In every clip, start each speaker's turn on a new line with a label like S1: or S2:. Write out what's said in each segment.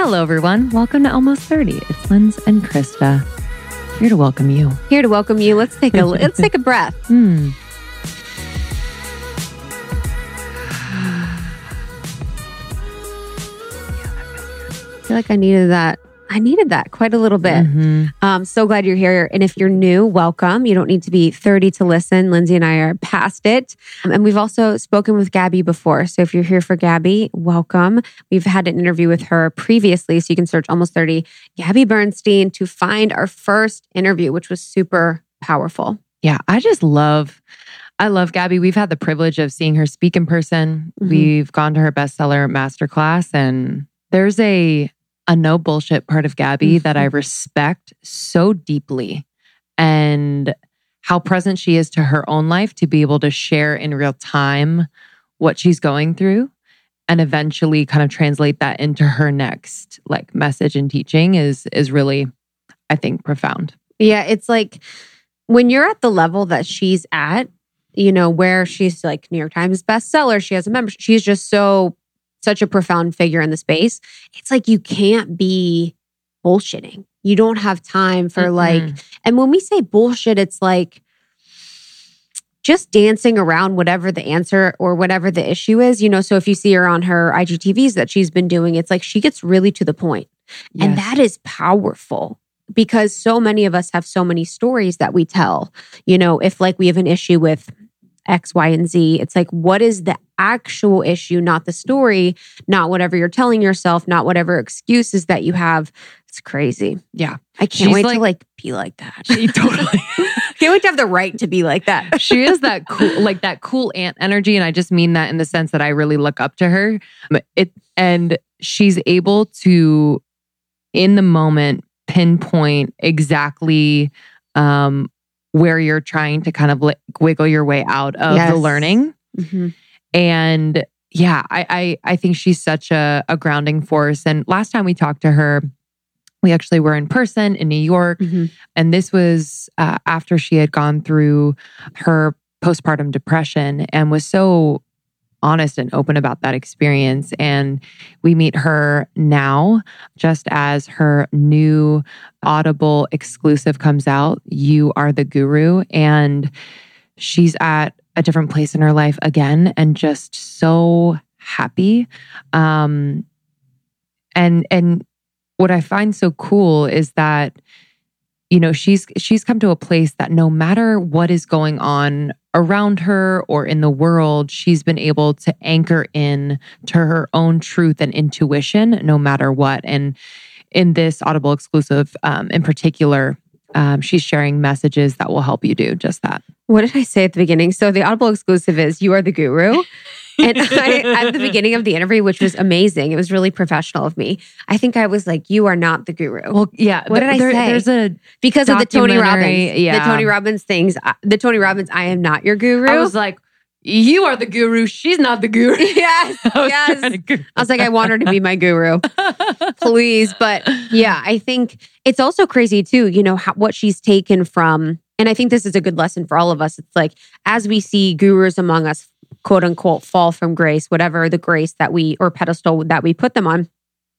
S1: Hello, everyone. Welcome to Almost 30. It's Linz and Krista. Here to welcome you.
S2: Here to welcome you. Let's take a breath.
S1: I
S2: feel like I needed that. I needed that quite a little bit. So glad you're here. And if you're new, welcome. You don't need to be 30 to listen. Lindsay and I are past it. And we've also spoken with Gabby before. So if you're here for Gabby, welcome. We've had an interview with her previously. So you can search Almost 30 Gabby Bernstein to find our first interview, which was super powerful.
S1: Yeah, I love Gabby. We've had the privilege of seeing her speak in person. We've gone to her bestseller masterclass, and there's a no bullshit part of Gabby that I respect so deeply, and how present she is to her own life to be able to share in real time what she's going through and eventually kind of translate that into her next message and teaching is really, I think, profound.
S2: Yeah, it's like when you're at the level that she's at, you know, where she's like New York Times bestseller, she has a membership, she's just such a profound figure in the space. It's like you can't be bullshitting. You don't have time for and when we say bullshit, it's like just dancing around whatever the answer or whatever the issue is, you know. So if you see her on her IGTVs that she's been doing, it's like she gets really to the point. Yes. And that is powerful because so many of us have so many stories that we tell. You know, if we have an issue with X, Y, and Z. It's like, what is the actual issue, not the story, not whatever you're telling yourself, not whatever excuses that you have. It's crazy.
S1: Yeah.
S2: I can't wait to be like that.
S1: She totally
S2: can't wait to have the right to be like that.
S1: She is that cool, that cool aunt energy. And I just mean that in the sense that I really look up to her. And she's able to, in the moment, pinpoint exactly where you're trying to kind of wiggle your way out of the learning. And yeah, I think she's such a grounding force. And last time we talked to her, we actually were in person in New York. And this was after she had gone through her postpartum depression and was so honest and open about that experience. And we meet her now just as her new Audible exclusive comes out, You Are the Guru. And she's at a different place in her life again and just so happy. And what I find so cool is that, you know, she's come to a place that no matter what is going on around her or in the world, she's been able to anchor in to her own truth and intuition no matter what. And in this Audible exclusive in particular, she's sharing messages that will help you do just that.
S2: What did I say at the beginning? So the Audible exclusive is You Are the Guru. And at the beginning of the interview, which was amazing, it was really professional of me. I think I was like, "You are not the guru."
S1: Well, yeah.
S2: What did I say?
S1: There's
S2: because of the Tony Robbins, the Tony Robbins things. The Tony Robbins, I am not your guru.
S1: I was like, you are the guru. She's not the guru.
S2: Yes. I was like, I want her to be my guru, please. But yeah, I think it's also crazy too. You know what she's taken from, and I think this is a good lesson for all of us. It's like as we see gurus among us, quote unquote, fall from grace, whatever the grace that or pedestal that we put them on,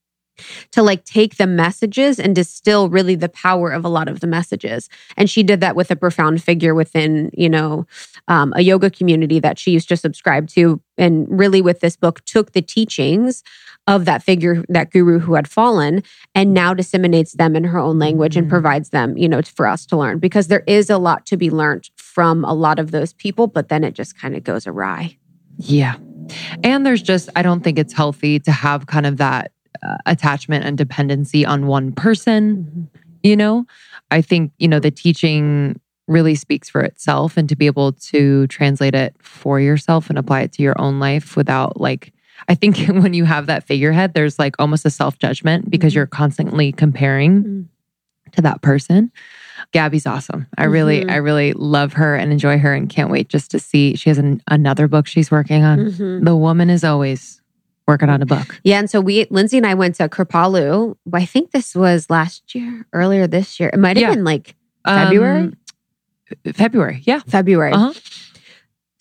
S2: to take the messages and distill really the power of a lot of the messages. And she did that with a profound figure within, you know, a yoga community that she used to subscribe to. And really with this book took the teachings of that figure, that guru who had fallen, and now disseminates them in her own language and provides them, you know, for us to learn. Because there is a lot to be learned from a lot of those people, but then it just kind of goes awry.
S1: Yeah. And there's just, I don't think it's healthy to have kind of that attachment and dependency on one person, you know? I think, you know, the teaching really speaks for itself, and to be able to translate it for yourself and apply it to your own life without I think when you have that figurehead, there's almost a self-judgment because you're constantly comparing to that person. Gabby's awesome. I really love her and enjoy her and can't wait just to see. She has another book she's working on. The woman is always working on a book.
S2: Yeah. And so Lindsay and I went to Kripalu. I think this was earlier this year. It might have been February.
S1: February. Yeah.
S2: February.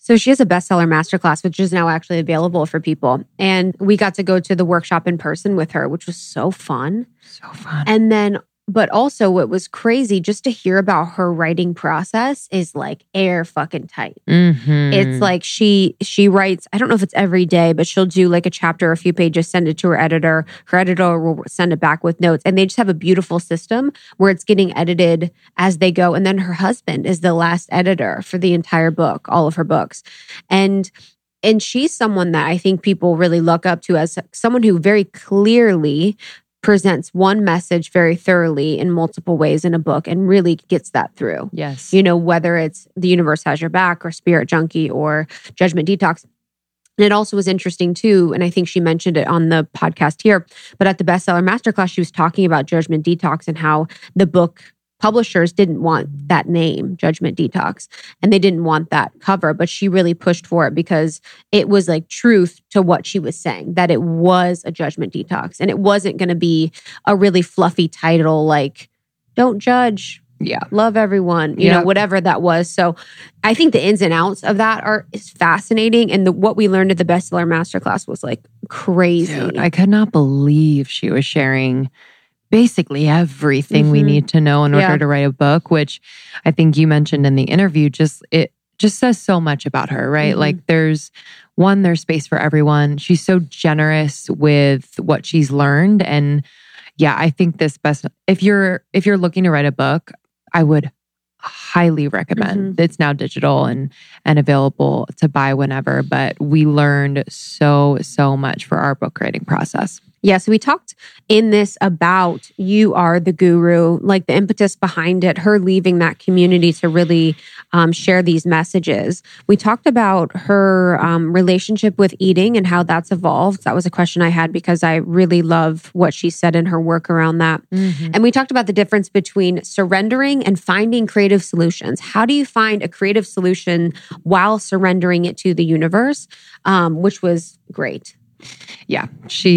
S2: So she has a bestseller masterclass, which is now actually available for people. And we got to go to the workshop in person with her, which was so fun.
S1: So fun.
S2: And then, but also what was crazy, just to hear about her writing process is like air fucking tight.
S1: Mm-hmm.
S2: It's like she writes, I don't know if it's every day, but she'll do like a chapter, a few pages, send it to her editor. Her editor will send it back with notes. And they just have a beautiful system where it's getting edited as they go. And then her husband is the last editor for the entire book, all of her books. And she's someone that I think people really look up to as someone who very clearly presents one message very thoroughly in multiple ways in a book and really gets that through.
S1: Yes.
S2: You know, whether it's The Universe Has Your Back or Spirit Junkie or Judgment Detox. And it also was interesting too, and I think she mentioned it on the podcast here, but at the Bestseller Masterclass, she was talking about Judgment Detox and how the book publishers didn't want that name, Judgment Detox, and they didn't want that cover, but she really pushed for it because it was like truth to what she was saying, that it was a judgment detox. And it wasn't going to be a really fluffy title like, don't judge, love everyone, you know, whatever that was. So I think the ins and outs of that is fascinating. And what we learned at the Bestseller Masterclass was like crazy.
S1: Dude, I could not believe she was sharing basically everything we need to know in order to write a book, which I think you mentioned in the interview. It just says so much about her, right? Like there's space for everyone. She's so generous with what she's learned. And yeah, I think if you're looking to write a book, I would highly recommend. It's now digital and available to buy whenever, but we learned so much for our book writing process.
S2: Yeah, so we talked in this about You Are the Guru, like the impetus behind it, her leaving that community to really share these messages. We talked about her relationship with eating and how that's evolved. That was a question I had because I really love what she said in her work around that. And we talked about the difference between surrendering and finding creative solutions. How do you find a creative solution while surrendering it to the universe, which was great.
S1: Yeah,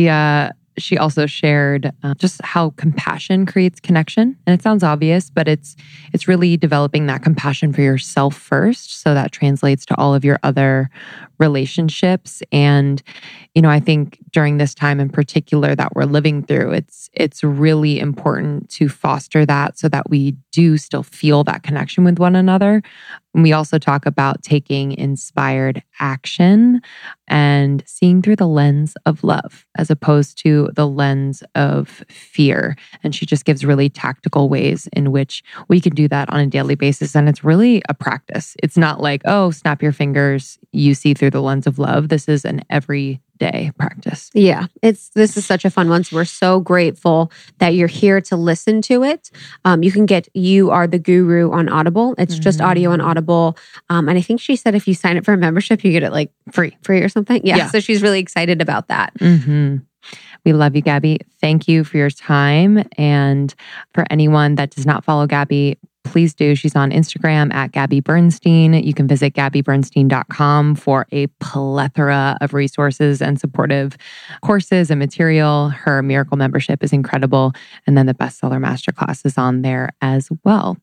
S1: she also shared just how compassion creates connection. And it sounds obvious, but it's really developing that compassion for yourself first. So that translates to all of your other relationships. And, you know, I think during this time in particular that we're living through, it's really important to foster that so that we do still feel that connection with one another. And we also talk about taking inspired action and seeing through the lens of love as opposed to the lens of fear. And she just gives really tactical ways in which we can do that on a daily basis. And it's really a practice. It's not like, oh, snap your fingers, you see through the lens of love. This is an everyday practice.
S2: Yeah, this is such a fun one. So we're so grateful that you're here to listen to it. You can get You Are the Guru on Audible. It's just audio on Audible. And I think she said if you sign up for a membership, you get it like free or something. Yeah. So she's really excited about that.
S1: We love you, Gabby. Thank you for your time. And for anyone that does not follow Gabby, please do. She's on Instagram at Gabby Bernstein. You can visit gabbybernstein.com for a plethora of resources and supportive courses and material. Her Miracle membership is incredible. And then the Bestseller Masterclass is on there as well.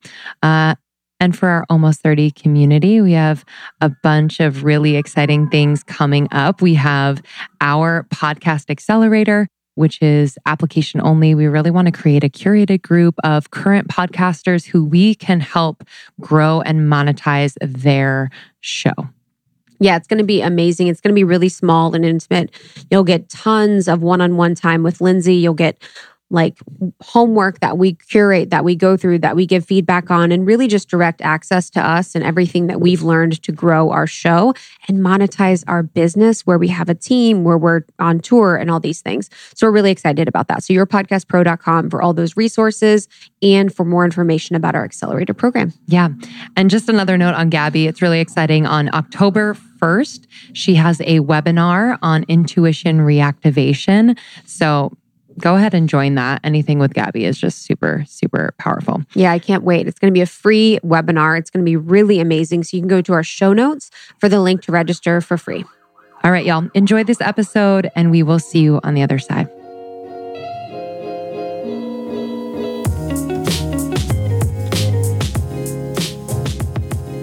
S1: And for our Almost 30 community, we have a bunch of really exciting things coming up. We have our podcast accelerator, which is application only. We really want to create a curated group of current podcasters who we can help grow and monetize their show.
S2: Yeah, it's going to be amazing. It's going to be really small and intimate. You'll get tons of one-on-one time with Lindsay. You'll get like homework that we curate, that we go through, that we give feedback on, and really just direct access to us and everything that we've learned to grow our show and monetize our business, where we have a team, where we're on tour and all these things. So we're really excited about that. So yourpodcastpro.com for all those resources and for more information about our accelerator program.
S1: Yeah. And just another note on Gabby, it's really exciting. On October 1st, she has a webinar on intuition reactivation. So go ahead and join that. Anything with Gabby is just super, super powerful.
S2: Yeah, I can't wait. It's going to be a free webinar. It's going to be really amazing. So you can go to our show notes for the link to register for free.
S1: All right, y'all. Enjoy this episode and we will see you on the other side.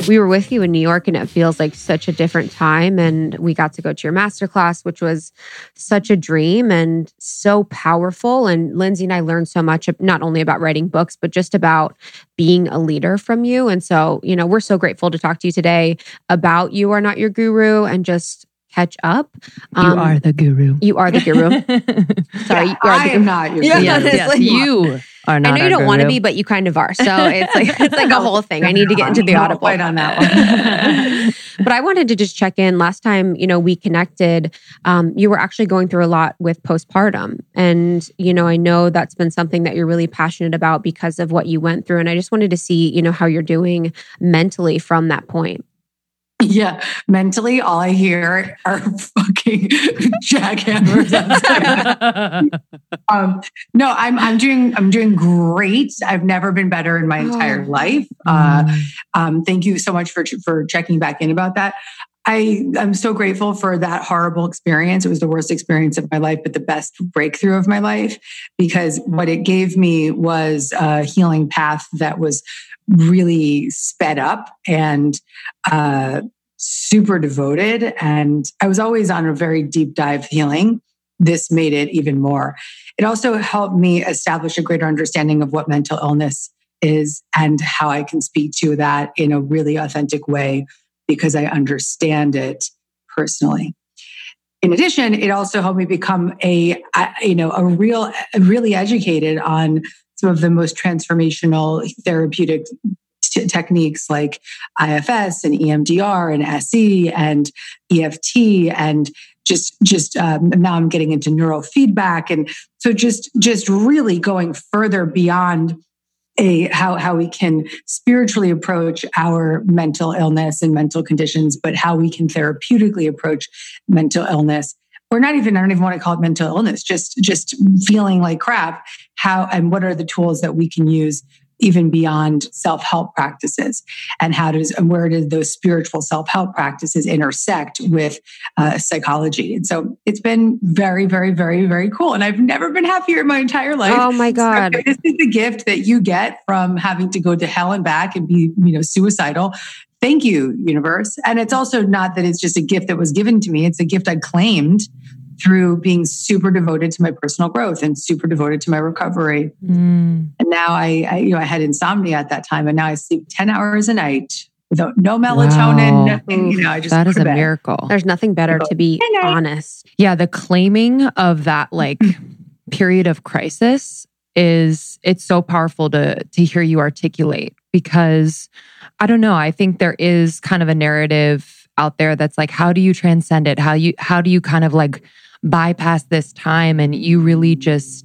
S2: we were with you in New York and it feels like such a different time. And we got to go to your masterclass, which was such a dream and so powerful. And Lindsay and I learned so much, not only about writing books, but just about being a leader from you. And so, we're so grateful to talk to you today about You Are Not Your Guru and just catch up.
S1: You are the guru.
S2: You are the guru. Sorry, you are
S3: I am not your guru.
S1: Yes, you are not.
S2: I know you don't want to be, but you kind of are. So it's like a whole thing. I need to get into the Audible.
S3: Quite on that one.
S2: But I wanted to just check in. Last time, we connected, you were actually going through a lot with postpartum. And, I know that's been something that you're really passionate about because of what you went through. And I just wanted to see, how you're doing mentally from that point.
S3: Yeah, mentally, all I hear are fucking jackhammers. No, I'm doing great. I've never been better in my entire life. Thank you so much for checking back in about that. I'm so grateful for that horrible experience. It was the worst experience of my life, but the best breakthrough of my life, because what it gave me was a healing path that was really sped up and super devoted. And I was always on a very deep dive healing. This made it even more. It also helped me establish a greater understanding of what mental illness is and how I can speak to that in a really authentic way because I understand it personally. In addition, it also helped me become really educated on some of the most transformational therapeutic techniques like IFS and EMDR and SE and EFT and just now I'm getting into neurofeedback. And so just really going further beyond how we can spiritually approach our mental illness and mental conditions, but how we can therapeutically approach mental illness. Or I don't even want to call it mental illness, just feeling like crap. How and what are the tools that we can use even beyond self-help practices, and where do those spiritual self-help practices intersect with psychology? And so it's been very, very, very, very cool. And I've never been happier in my entire life.
S2: Oh my God.
S3: So this is the gift that you get from having to go to hell and back and be, suicidal. Thank you, universe. And it's also not that it's just a gift that was given to me. It's a gift I claimed through being super devoted to my personal growth and super devoted to my recovery. And now I had insomnia at that time, and now I sleep 10 hours a night without no melatonin.
S1: Wow.
S3: And, I just
S1: that is a
S3: bed.
S1: miracle.
S2: There's nothing better, to be honest.
S1: Yeah, the claiming of that period of crisis it's so powerful to hear you articulate, because I don't know, I think there is kind of a narrative out there that's like, how do you transcend it? How do you kind of bypass this time? And you really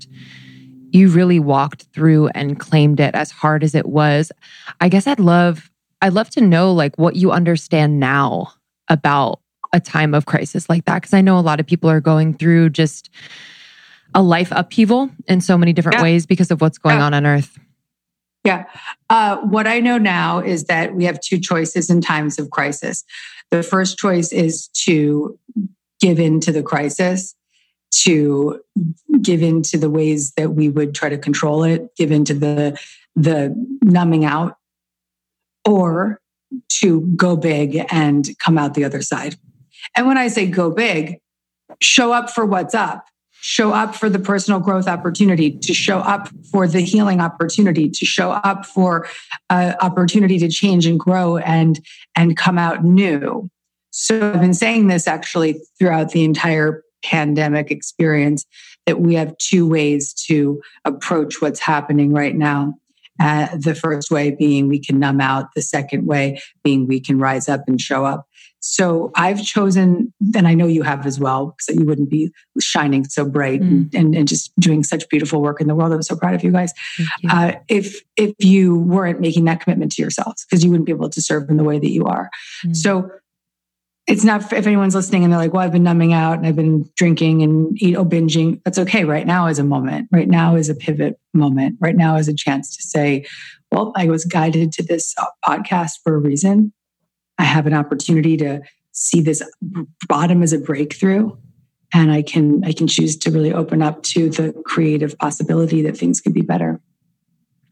S1: walked through and claimed it as hard as it was. I guess I'd love to know what you understand now about a time of crisis like that. Because I know a lot of people are going through just a life upheaval in so many different ways because of what's going on Earth.
S3: Yeah. What I know now is that we have two choices in times of crisis. The first choice is to give in to the crisis, to give in to the ways that we would try to control it, give into the numbing out, or to go big and come out the other side. And when I say go big, show up for what's up. Show up for the personal growth opportunity, to show up for the healing opportunity, to show up for opportunity to change and grow and come out new. So I've been saying this actually throughout the entire pandemic experience, that we have two ways to approach what's happening right now. The first way being we can numb out. The second way being we can rise up and show up. So I've chosen, and I know you have as well, so you wouldn't be shining so bright and just doing such beautiful work in the world. I'm so proud of you guys. If you weren't making that commitment to yourselves, because you wouldn't be able to serve in the way that you are. So it's not, if anyone's listening and they're like, well, I've been numbing out and I've been drinking and binging. That's okay. Right now is a moment. Right now is a pivot moment. Right now is a chance to say, well, I was guided to this podcast for a reason. I have an opportunity to see this bottom as a breakthrough, and I can choose to really open up to the creative possibility that things could be better.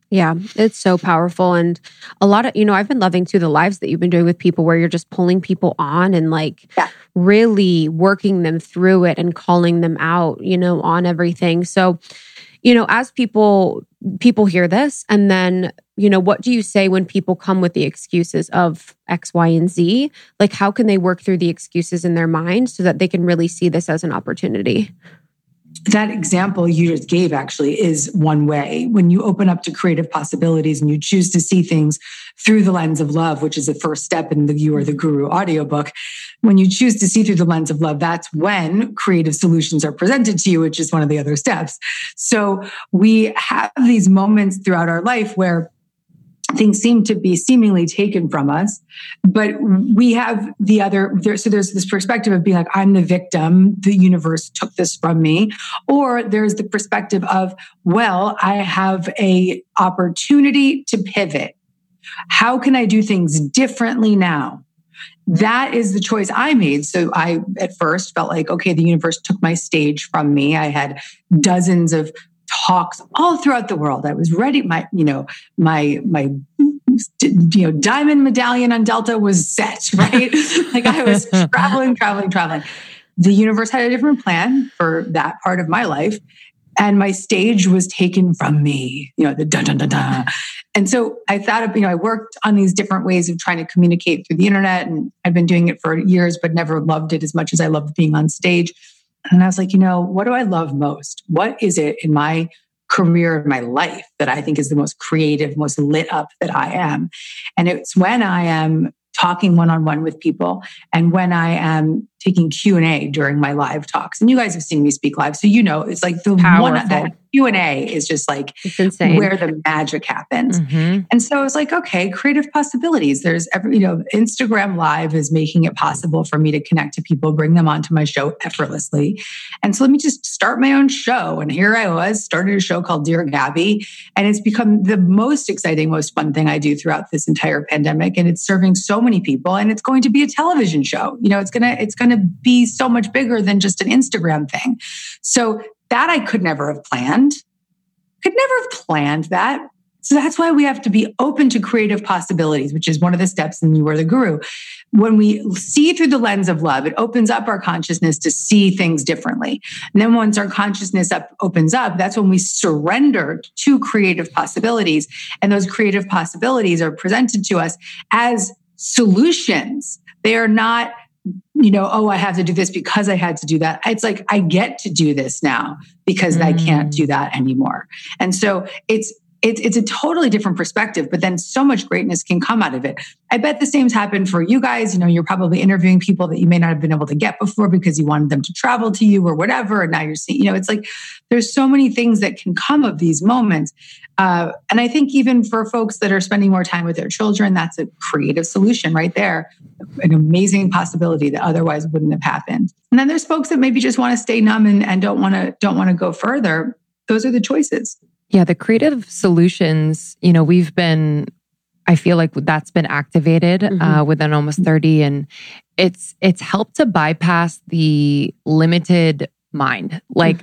S2: Yeah, it's so powerful. And a lot of, I've been loving too the lives that you've been doing with people where you're just pulling people on and really working them through it and calling them out, on everything. So, as people hear this, and then, what do you say when people come with the excuses of X, Y, and Z? Like, how can they work through the excuses in their mind so that they can really see this as an opportunity?
S3: That example you just gave actually is one way. When you open up to creative possibilities and you choose to see things through the lens of love, which is the first step in the You Are the Guru audiobook, when you choose to see through the lens of love, that's when creative solutions are presented to you, which is one of the other steps. So we have these moments throughout our life where things seem to be seemingly taken from us, but we have the other. So there's this perspective of being like, I'm the victim, the universe took this from me. Or there's the perspective of, well, I have a opportunity to pivot. How can I do things differently now? That is the choice I made. So I, at first, felt like, okay, the universe took my stage from me. I had dozens of talks all throughout the world. I was ready. My diamond medallion on Delta was set, right? Like I was traveling. The universe had a different plan for that part of my life. And my stage was taken from me, the dun, dun, dun, dun. And so I thought of, I worked on these different ways of trying to communicate through the internet. And I've been doing it for years, but never loved it as much as I loved being on stage. And I was like, what do I love most? What is it in my career, in my life that I think is the most creative, most lit up that I am? And it's when I am talking one-on-one with people and when I am taking Q&A during my live talks. And you guys have seen me speak live. So, it's like the
S2: powerful.
S3: One that Q&A is just like
S2: it's insane.
S3: Where the magic happens. Mm-hmm. And so I was like, okay, creative possibilities. There's Instagram Live is making it possible for me to connect to people, bring them onto my show effortlessly. And so let me just start my own show. And here I was, started a show called Dear Gabby. And it's become the most exciting, most fun thing I do throughout this entire pandemic. And it's serving so many people. And it's going to be a television show. It's going to be so much bigger than just an Instagram thing. So that I could never have planned. That. So that's why we have to be open to creative possibilities, which is one of the steps in You Are the Guru. When we see through the lens of love, it opens up our consciousness to see things differently. And then once our consciousness opens up, that's when we surrender to creative possibilities. And those creative possibilities are presented to us as solutions. They are not, I have to do this because I had to do that. It's like, I get to do this now because I can't do that anymore. And so it's a totally different perspective, but then so much greatness can come out of it. I bet the same's happened for you guys. You're probably interviewing people that you may not have been able to get before because you wanted them to travel to you or whatever. And now you're seeing, it's like, there's so many things that can come of these moments. And I think even for folks that are spending more time with their children, that's a creative solution right there. An amazing possibility that otherwise wouldn't have happened. And then there's folks that maybe just want to stay numb and don't want to go further. Those are the choices.
S1: Yeah, the creative solutions, I feel like that's been activated within Almost 30. And it's helped to bypass the limited mind. Like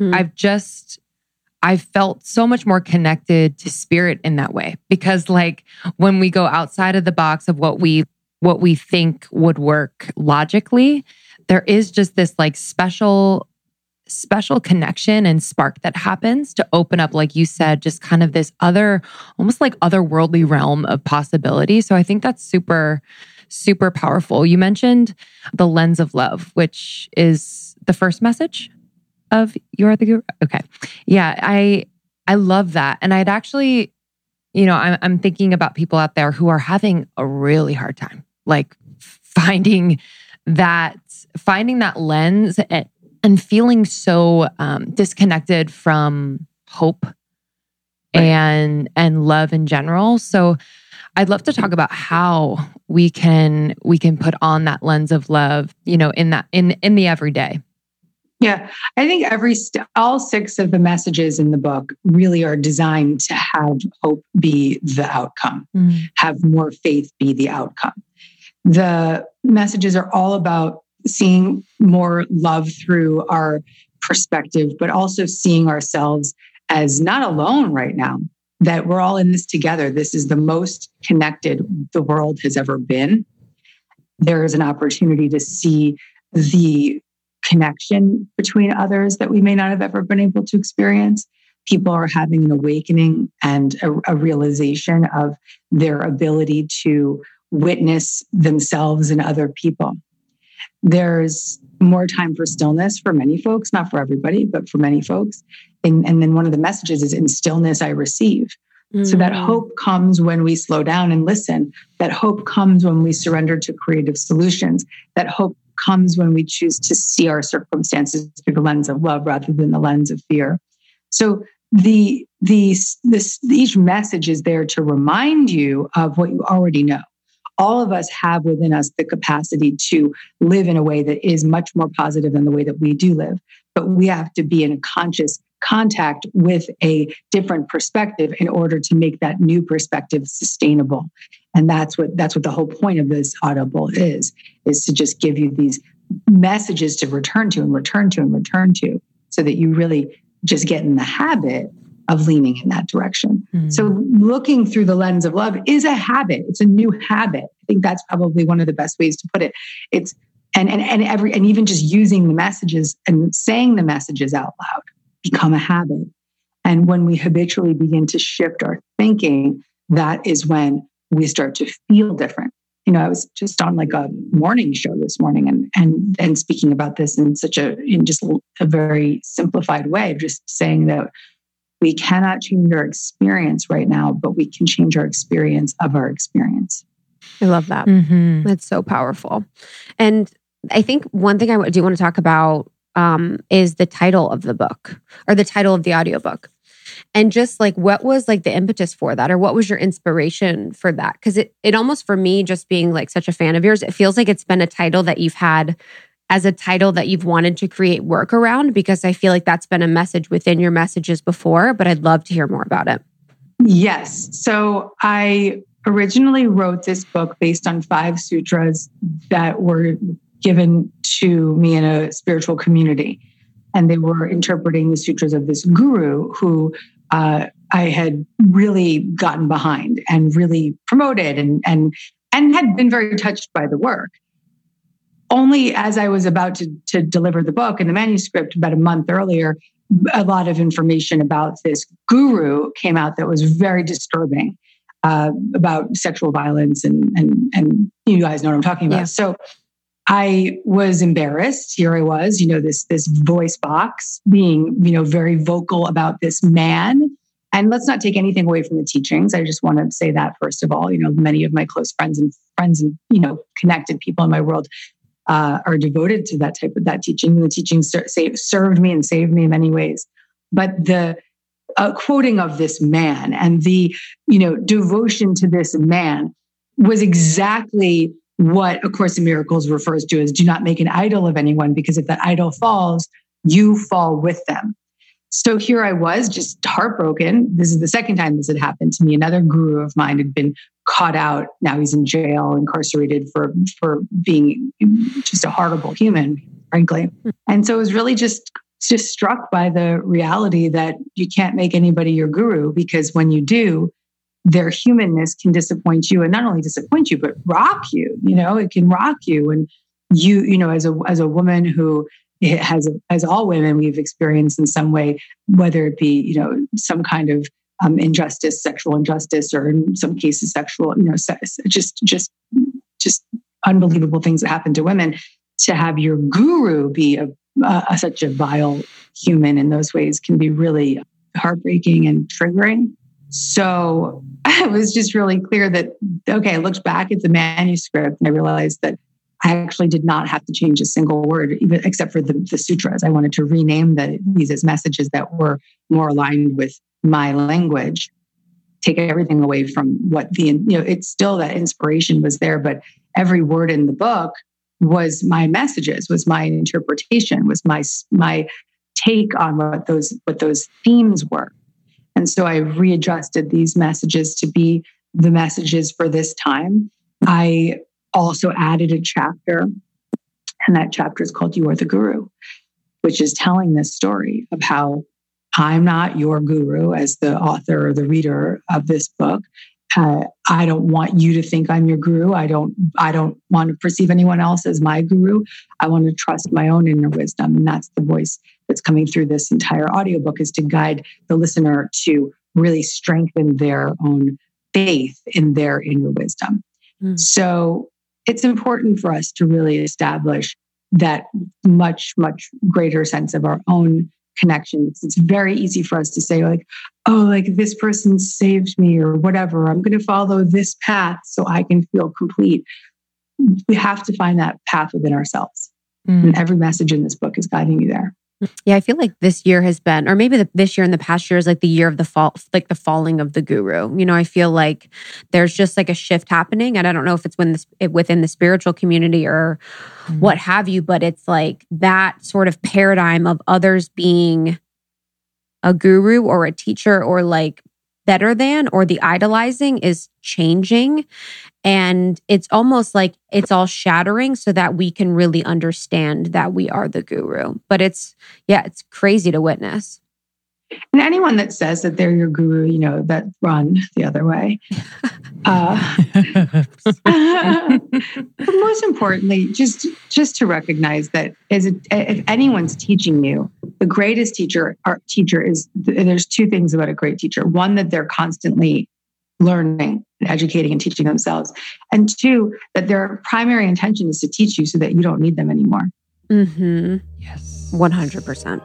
S1: I've felt so much more connected to spirit in that way. Because like when we go outside of the box of what we think would work logically, there is just this like special connection and spark that happens to open up, like you said, just kind of this almost like otherworldly realm of possibility. So I think that's super, super powerful. You mentioned the lens of love, which is the first message of You Are the Guru. Okay. Yeah. I love that. And I'd actually, I'm thinking about people out there who are having a really hard time, like finding that lens and feeling so disconnected from hope and love in general. So I'd love to talk about how we can put on that lens of love, in the everyday.
S3: Yeah, I think all 6 of the messages in the book really are designed to have hope be the outcome, have more faith be the outcome. The messages are all about seeing more love through our perspective, but also seeing ourselves as not alone right now. that we're all in this together. This is the most connected the world has ever been. There is an opportunity to see the connection between others that we may not have ever been able to experience. People are having an awakening and a realization of their ability to witness themselves and other people. There's more time for stillness for many folks, not for everybody, but for many folks. And then one of the messages is, in stillness I receive. Mm-hmm. So that hope comes when we slow down and listen. That hope comes when we surrender to creative solutions. That hope comes when we choose to see our circumstances through the lens of love rather than the lens of fear. So each message is there to remind you of what you already know. All of us have within us the capacity to live in a way that is much more positive than the way that we do live. But we have to be in a conscious contact with a different perspective in order to make that new perspective sustainable. And that's what the whole point of this Audible is to just give you these messages to return to and return to and return to, so that you really just get in the habit of leaning in that direction. Mm-hmm. So looking through the lens of love is a habit. It's a new habit. I think that's probably one of the best ways to put it. It's and even just using the messages and saying the messages out loud become a habit. And when we habitually begin to shift our thinking, that is when we start to feel different. You know, I was just on like a morning show this morning and speaking about this in just a very simplified way, just saying that we cannot change our experience right now, but we can change our experience of our experience.
S2: I love that. Mm-hmm. That's so powerful. And I think one thing I do want to talk about is the title of the book, or the title of the audiobook. And just like, what was like the impetus for that, or what was your inspiration for that? Because it almost, for me, just being like such a fan of yours, it feels like it's been a title that you've had as a title that you've wanted to create work around, because I feel like that's been a message within your messages before, but I'd love to hear more about it.
S3: Yes. So I originally wrote this book based on 5 sutras that were given to me in a spiritual community. And they were interpreting the sutras of this guru who I had really gotten behind and really promoted and had been very touched by the work. Only as I was about to deliver the book and the manuscript about a month earlier, a lot of information about this guru came out that was very disturbing, about sexual violence and you guys know what I'm talking about. Yeah. So I was embarrassed. Here I was, this voice box being, very vocal about this man. And let's not take anything away from the teachings. I just want to say that first of all, many of my close friends and connected people in my world are devoted to that teaching. And the teaching served me and saved me in many ways. But the quoting of this man and the, devotion to this man was exactly what A Course in Miracles refers to as do not make an idol of anyone, because if that idol falls, you fall with them. So here I was, just heartbroken. This is the second time this had happened to me. Another guru of mine had been caught out. Now he's in jail, incarcerated for being just a horrible human, frankly. And so I was really just struck by the reality that you can't make anybody your guru, because when you do, their humanness can disappoint you, and not only disappoint you, but rock you. It can rock you. And you, as a woman who as all women, we've experienced in some way, whether it be, some kind of injustice, sexual injustice, or in some cases sexual, just unbelievable things that happen to women. To have your guru be such a vile human in those ways can be really heartbreaking and triggering. So it was just really clear that, okay, I looked back at the manuscript and I realized that I actually did not have to change a single word, even except for the sutras. I wanted to rename these as messages that were more aligned with my language, take everything away from what it's still that inspiration was there, but every word in the book was my messages, was my interpretation, was my take on what those themes were. And so I readjusted these messages to be the messages for this time. I also added a chapter, and that chapter is called You Are the Guru, which is telling this story of how I'm not your guru as the author or the reader of this book. I don't want you to think I'm your guru. I don't want to perceive anyone else as my guru. I want to trust my own inner wisdom. And that's the voice that's coming through this entire audiobook, is to guide the listener to really strengthen their own faith in their inner wisdom. So it's important for us to really establish that much, much greater sense of our own connections. It's very easy for us to say like, oh, like this person saved me or whatever. I'm going to follow this path so I can feel complete. We have to find that path within ourselves. And every message in this book is guiding you there.
S2: Yeah, I feel like this year has been, or maybe this year and the past year is like the year of the fall, like the falling of the guru. You know, I feel like there's just like a shift happening. And I don't know if it's within the spiritual community or what have you, but it's like that sort of paradigm of others being a guru or a teacher or like better than, or the idolizing is changing. And it's almost like it's all shattering so that we can really understand that we are the guru. But it's crazy to witness.
S3: And anyone that says that they're your guru, you know, that run the other way. But most importantly, just to recognize that if anyone's teaching you, the greatest teacher is, there's two things about a great teacher. One, that they're constantly learning, educating, and teaching themselves. And two, that their primary intention is to teach you so that you don't need them anymore.
S2: Mm-hmm. Yes. 100%.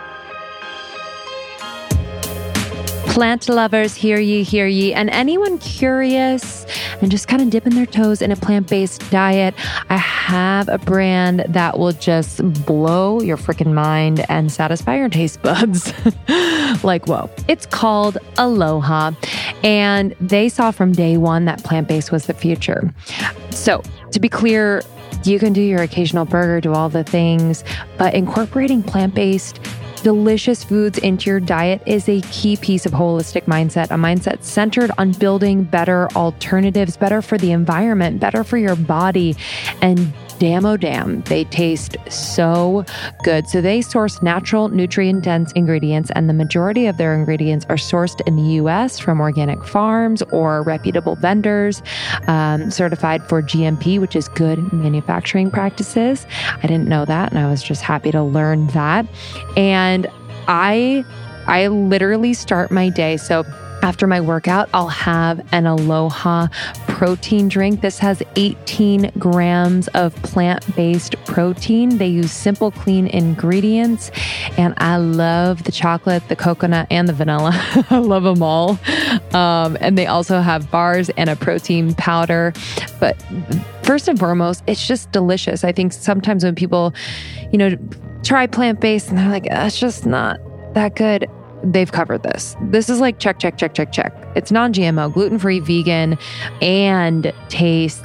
S1: Plant lovers, hear ye. And anyone curious and just kind of dipping their toes in a plant-based diet, I have a brand that will just blow your freaking mind and satisfy your taste buds. Like, whoa. It's called Aloha. And they saw from day one that plant-based was the future. So to be clear, you can do your occasional burger, do all the things, but incorporating plant-based delicious foods into your diet is a key piece of holistic mindset, a mindset centered on building better alternatives, better for the environment, better for your body. And damn, they taste so good. So they source natural, nutrient-dense ingredients, and the majority of their ingredients are sourced in the U.S. from organic farms or reputable vendors, certified for GMP, which is good manufacturing practices. I didn't know that, and I was just happy to learn that. And I literally start my day. So after my workout, I'll have an Aloha protein drink. This has 18 grams of plant-based protein. They use simple, clean ingredients. And I love the chocolate, the coconut, and the vanilla. I love them all. And they also have bars and a protein powder. But first and foremost, it's just delicious. I think sometimes when people, try plant-based and they're like, it's just not that good, they've covered this. This is like check. It's non-GMO, gluten-free, vegan, and tastes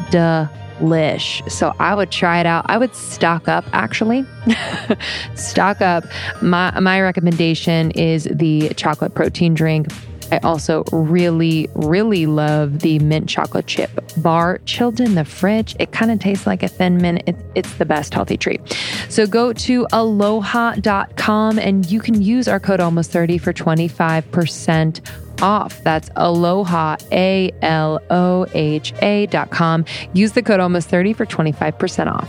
S1: delish. So I would try it out. I would stock up, actually. Stock up. My recommendation is the chocolate protein drink. I also really, really love the mint chocolate chip bar chilled in the fridge. It kind of tastes like a Thin Mint. It's the best healthy treat. So go to aloha.com and you can use our code almost30 for 25% off. That's Aloha, ALOHA.com. Use the code almost30 for 25% off.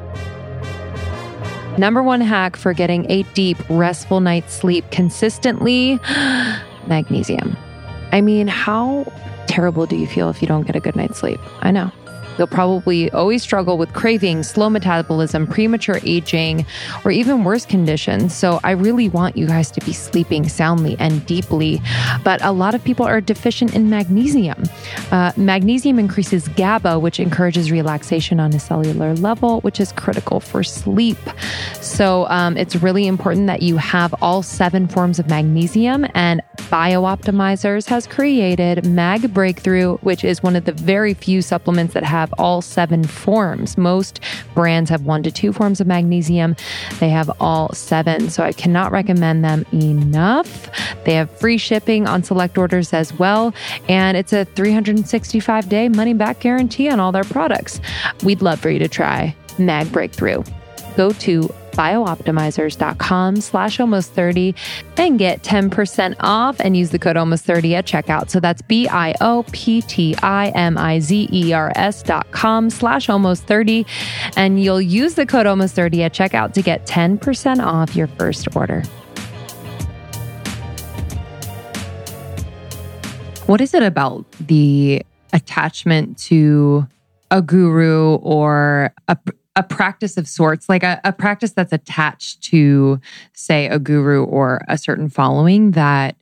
S1: Number one hack for getting a deep, restful night's sleep consistently: magnesium. I mean, how terrible do you feel if you don't get a good night's sleep? I know. You'll probably always struggle with cravings, slow metabolism, premature aging, or even worse conditions. So I really want you guys to be sleeping soundly and deeply. But a lot of people are deficient in magnesium. Magnesium increases GABA, which encourages relaxation on a cellular level, which is critical for sleep. So it's really important that you have all 7 forms of magnesium. And BioOptimizers has created Mag Breakthrough, which is one of the very few supplements that have all 7 forms. Most brands have 1 to 2 forms of magnesium. They have all 7. So I cannot recommend them enough. They have free shipping on select orders as well. And it's a 365-day money-back guarantee on all their products. We'd love for you to try Mag Breakthrough. Go to biooptimizers.com/almost30 and get 10% off and use the code almost30 at checkout. So that's BIOPTIMIZERS.com/almost30. And you'll use the code almost30 at checkout to get 10% off your first order. What is it about the attachment to a guru or a practice of sorts, like a practice that's attached to, say, a guru or a certain following that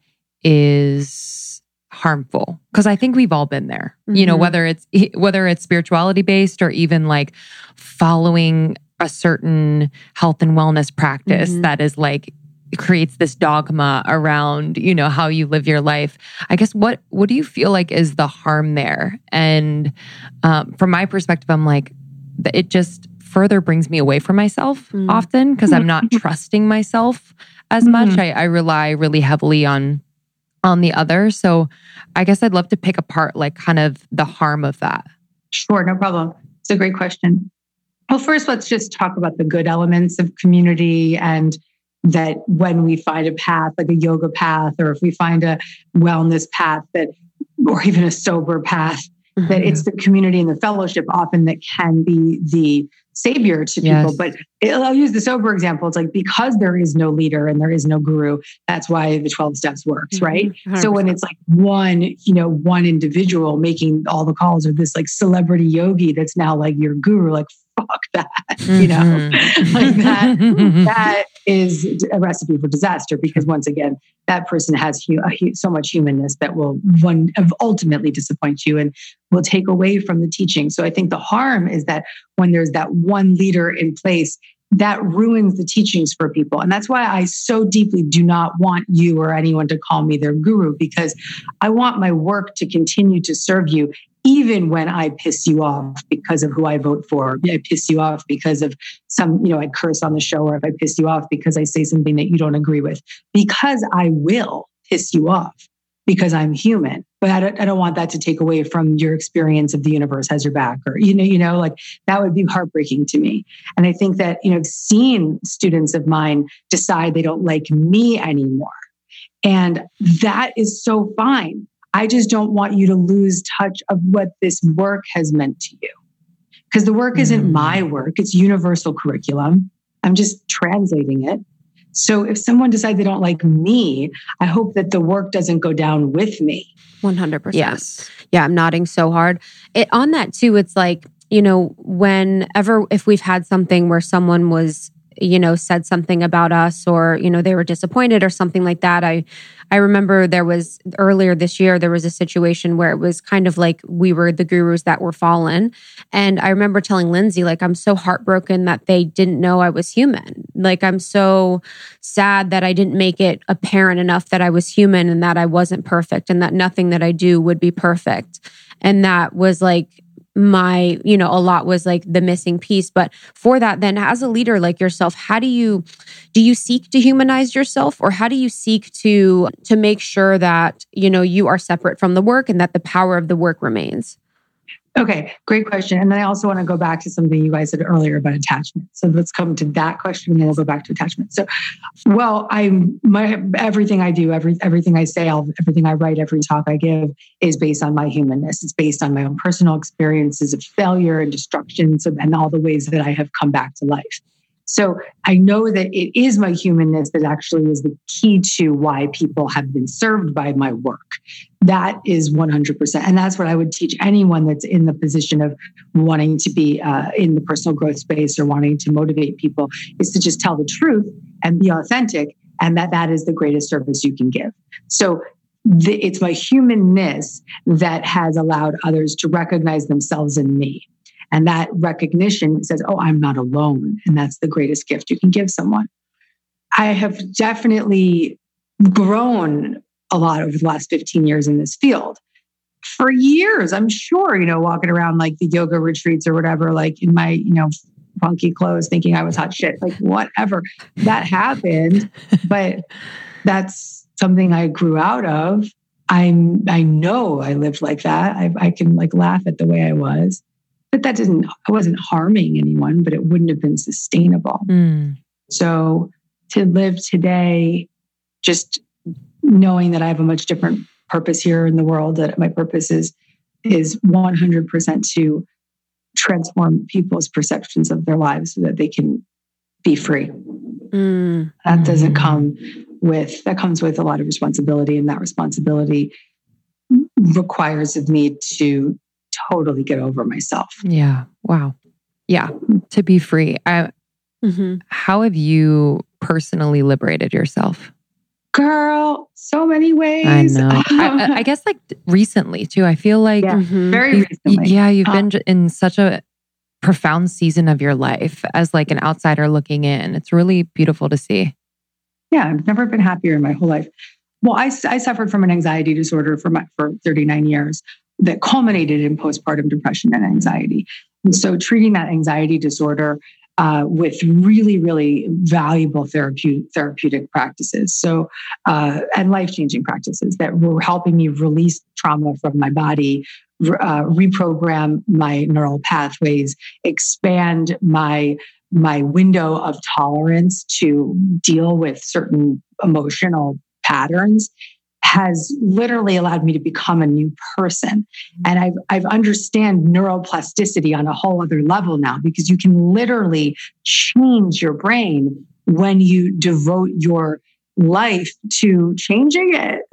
S1: is harmful? Because I think we've all been there, you know, whether it's spirituality based or even like following a certain health and wellness practice that is like, creates this dogma around, you know, how you live your life. I guess what do you feel like is the harm there? And from my perspective, I'm like, it just further brings me away from myself often because I'm not trusting myself as much. I rely really heavily on the other. So I guess I'd love to pick apart like kind of the harm of that.
S3: Sure, no problem. It's a great question. Well, first, let's just talk about the good elements of community, and that when we find a path, like a yoga path, or if we find a wellness path or even a sober path, that it's the community and the fellowship often that can be the savior to people. But I'll use the sober example. It's like, because there is no leader and there is no guru, that's why the 12 steps works, right? 100%. So when it's like one individual making all the calls, or this like celebrity yogi that's now like your guru, like, fuck that, you know, like that is a recipe for disaster, because once again, that person has so much humanness that will ultimately disappoint you and will take away from the teaching. So I think the harm is that when there's that one leader in place, that ruins the teachings for people. And that's why I so deeply do not want you or anyone to call me their guru, because I want my work to continue to serve you, even when I piss you off because of who I vote for. I piss you off because of I curse on the show, or if I piss you off because I say something that you don't agree with, because I will piss you off because I'm human. But I don't want that to take away from your experience of the universe has your back, or, like that would be heartbreaking to me. And I think that, I've seen students of mine decide they don't like me anymore. And that is so fine. I just don't want you to lose touch of what this work has meant to you. Because the work isn't my work, it's universal curriculum. I'm just translating it. So if someone decides they don't like me, I hope that the work doesn't go down with me.
S2: 100%.
S1: Yes.
S2: Yeah, I'm nodding so hard. On that too, it's like, if we've had something where someone was, said something about us, or, they were disappointed or something like that. I remember earlier this year, there was a situation where it was kind of like we were the gurus that were fallen. And I remember telling Lindsay, like, I'm so heartbroken that they didn't know I was human. Like, I'm so sad that I didn't make it apparent enough that I was human and that I wasn't perfect and that nothing that I do would be perfect. And that was like, a lot was like the missing piece. But for that, then as a leader like yourself, how do you seek to humanize yourself, or how do you seek to make sure that, you are separate from the work and that the power of the work remains?
S3: Okay, great question. And then I also want to go back to something you guys said earlier about attachment. So let's come to that question, and then we'll go back to attachment. So, everything I do, everything I say, everything I write, every talk I give is based on my humanness. It's based on my own personal experiences of failure and destruction, and all the ways that I have come back to life. So I know that it is my humanness that actually is the key to why people have been served by my work. That is 100%. And that's what I would teach anyone that's in the position of wanting to be in the personal growth space or wanting to motivate people, is to just tell the truth and be authentic. And that is the greatest service you can give. So it's my humanness that has allowed others to recognize themselves in me. And that recognition says, oh, I'm not alone. And that's the greatest gift you can give someone. I have definitely grown a lot over the last 15 years in this field. For years, I'm sure, walking around like the yoga retreats or whatever, like in my, funky clothes, thinking I was hot shit, like whatever. That happened, but that's something I grew out of. I know I lived like that. I can like laugh at the way I was. But I wasn't harming anyone, but it wouldn't have been sustainable. So to live today, just knowing that I have a much different purpose here in the world, that my purpose is 100% to transform people's perceptions of their lives so that they can be free. That doesn't come with, that comes with a lot of responsibility, and that responsibility requires of me to totally get over myself.
S1: Yeah. Wow. Yeah. To be free. How have you personally liberated yourself?
S3: Girl, so many ways.
S1: I know. I guess like recently too. I feel like
S3: very recently.
S1: You've been in such a profound season of your life as like an outsider looking in. It's really beautiful to see.
S3: Yeah, I've never been happier in my whole life. Well, I suffered from an anxiety disorder for 39 years that culminated in postpartum depression and anxiety. And so treating that anxiety disorder with really, really valuable therapeutic practices. So, and life-changing practices that were helping me release trauma from my body, reprogram my neural pathways, expand my window of tolerance to deal with certain emotional patterns, has literally allowed me to become a new person. And I've understand neuroplasticity on a whole other level now, because you can literally change your brain when you devote your life to changing it.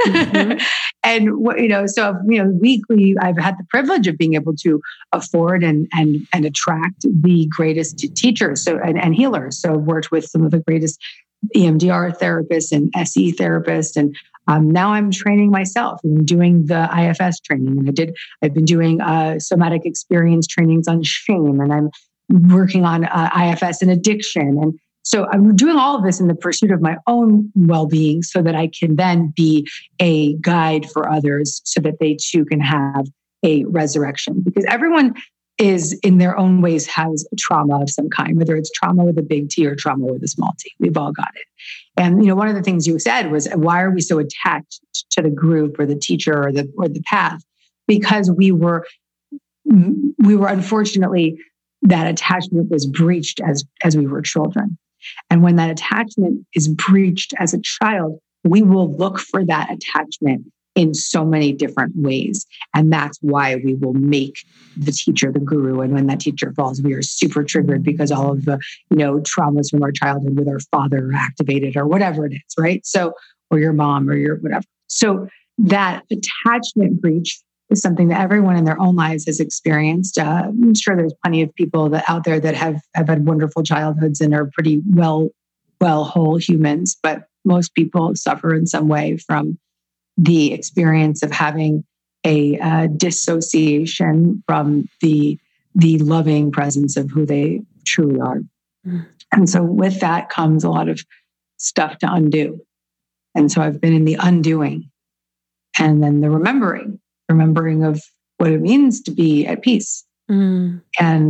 S3: And so weekly, I've had the privilege of being able to afford and attract the greatest teachers and healers. So I've worked with some of the greatest EMDR therapists and SE therapists, and now I'm training myself. I'm doing the IFS training, and I've been doing somatic experience trainings on shame, and I'm working on IFS and addiction. And so I'm doing all of this in the pursuit of my own well-being, so that I can then be a guide for others, so that they too can have a resurrection. Because everyone is in their own ways has trauma of some kind, whether it's trauma with a big T or trauma with a small t. We've all got it. And one of the things you said was, why are we so attached to the group or the teacher or the path? Because we were unfortunately, that attachment was breached as we were children. And when that attachment is breached as a child, we will look for that attachment in so many different ways. And that's why we will make the teacher the guru. And when that teacher falls, we are super triggered because all of the, traumas from our childhood with our father are activated, or whatever it is, right? So, or your mom or your whatever. So that attachment breach is something that everyone in their own lives has experienced. I'm sure there's plenty of people out there that have had wonderful childhoods and are pretty well whole humans, but most people suffer in some way from the experience of having a dissociation from the loving presence of who they truly are. And so with that comes a lot of stuff to undo. And so I've been in the undoing, and then the remembering of what it means to be at peace. And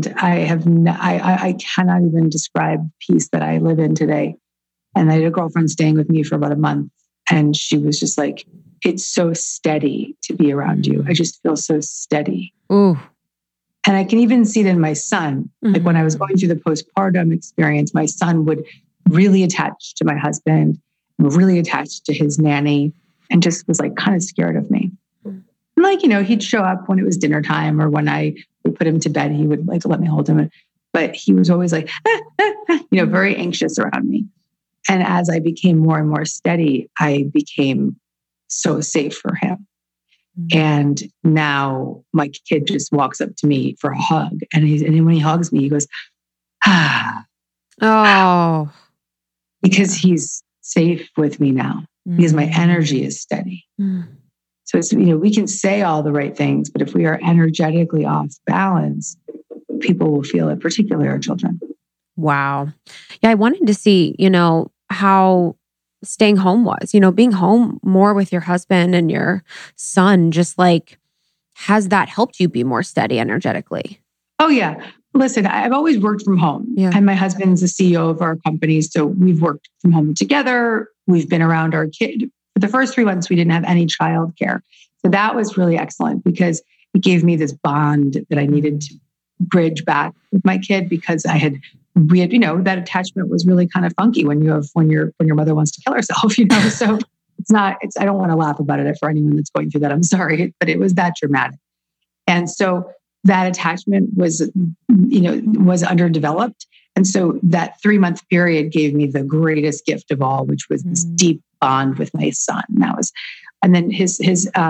S3: I cannot even describe peace that I live in today. And I had a girlfriend staying with me for about a month, and she was just like, it's so steady to be around you. I just feel so steady.
S1: Ooh.
S3: And I can even see it in my son. Like when I was going through the postpartum experience, my son would really attach to my husband, really attached to his nanny, and just was like kind of scared of me. And like, he'd show up when it was dinner time, or when I would put him to bed, he would like to let me hold him. But he was always like, very anxious around me. And as I became more and more steady, I became so safe for him. And now my kid just walks up to me for a hug. And when he hugs me, he goes, ah.
S1: Oh.
S3: Because he's safe with me now. Because my energy is steady. So it's, we can say all the right things, but if we are energetically off balance, people will feel it, particularly our children.
S2: Wow. Yeah, I wanted to see, how staying home was, being home more with your husband and your son, just like, has that helped you be more steady energetically?
S3: Oh, yeah. Listen, I've always worked from home.
S2: Yeah.
S3: And my husband's the CEO of our company. So we've worked from home together. We've been around our kid. For the first 3 months, we didn't have any childcare. So that was really excellent, because it gave me this bond that I needed to bridge back with my kid, because I had we had, that attachment was really kind of funky when your mother wants to kill herself, so I don't want to laugh about it for anyone that's going through that. I'm sorry, but it was that dramatic. And so that attachment was underdeveloped. And so that 3-month period gave me the greatest gift of all, which was this deep bond with my son. And then his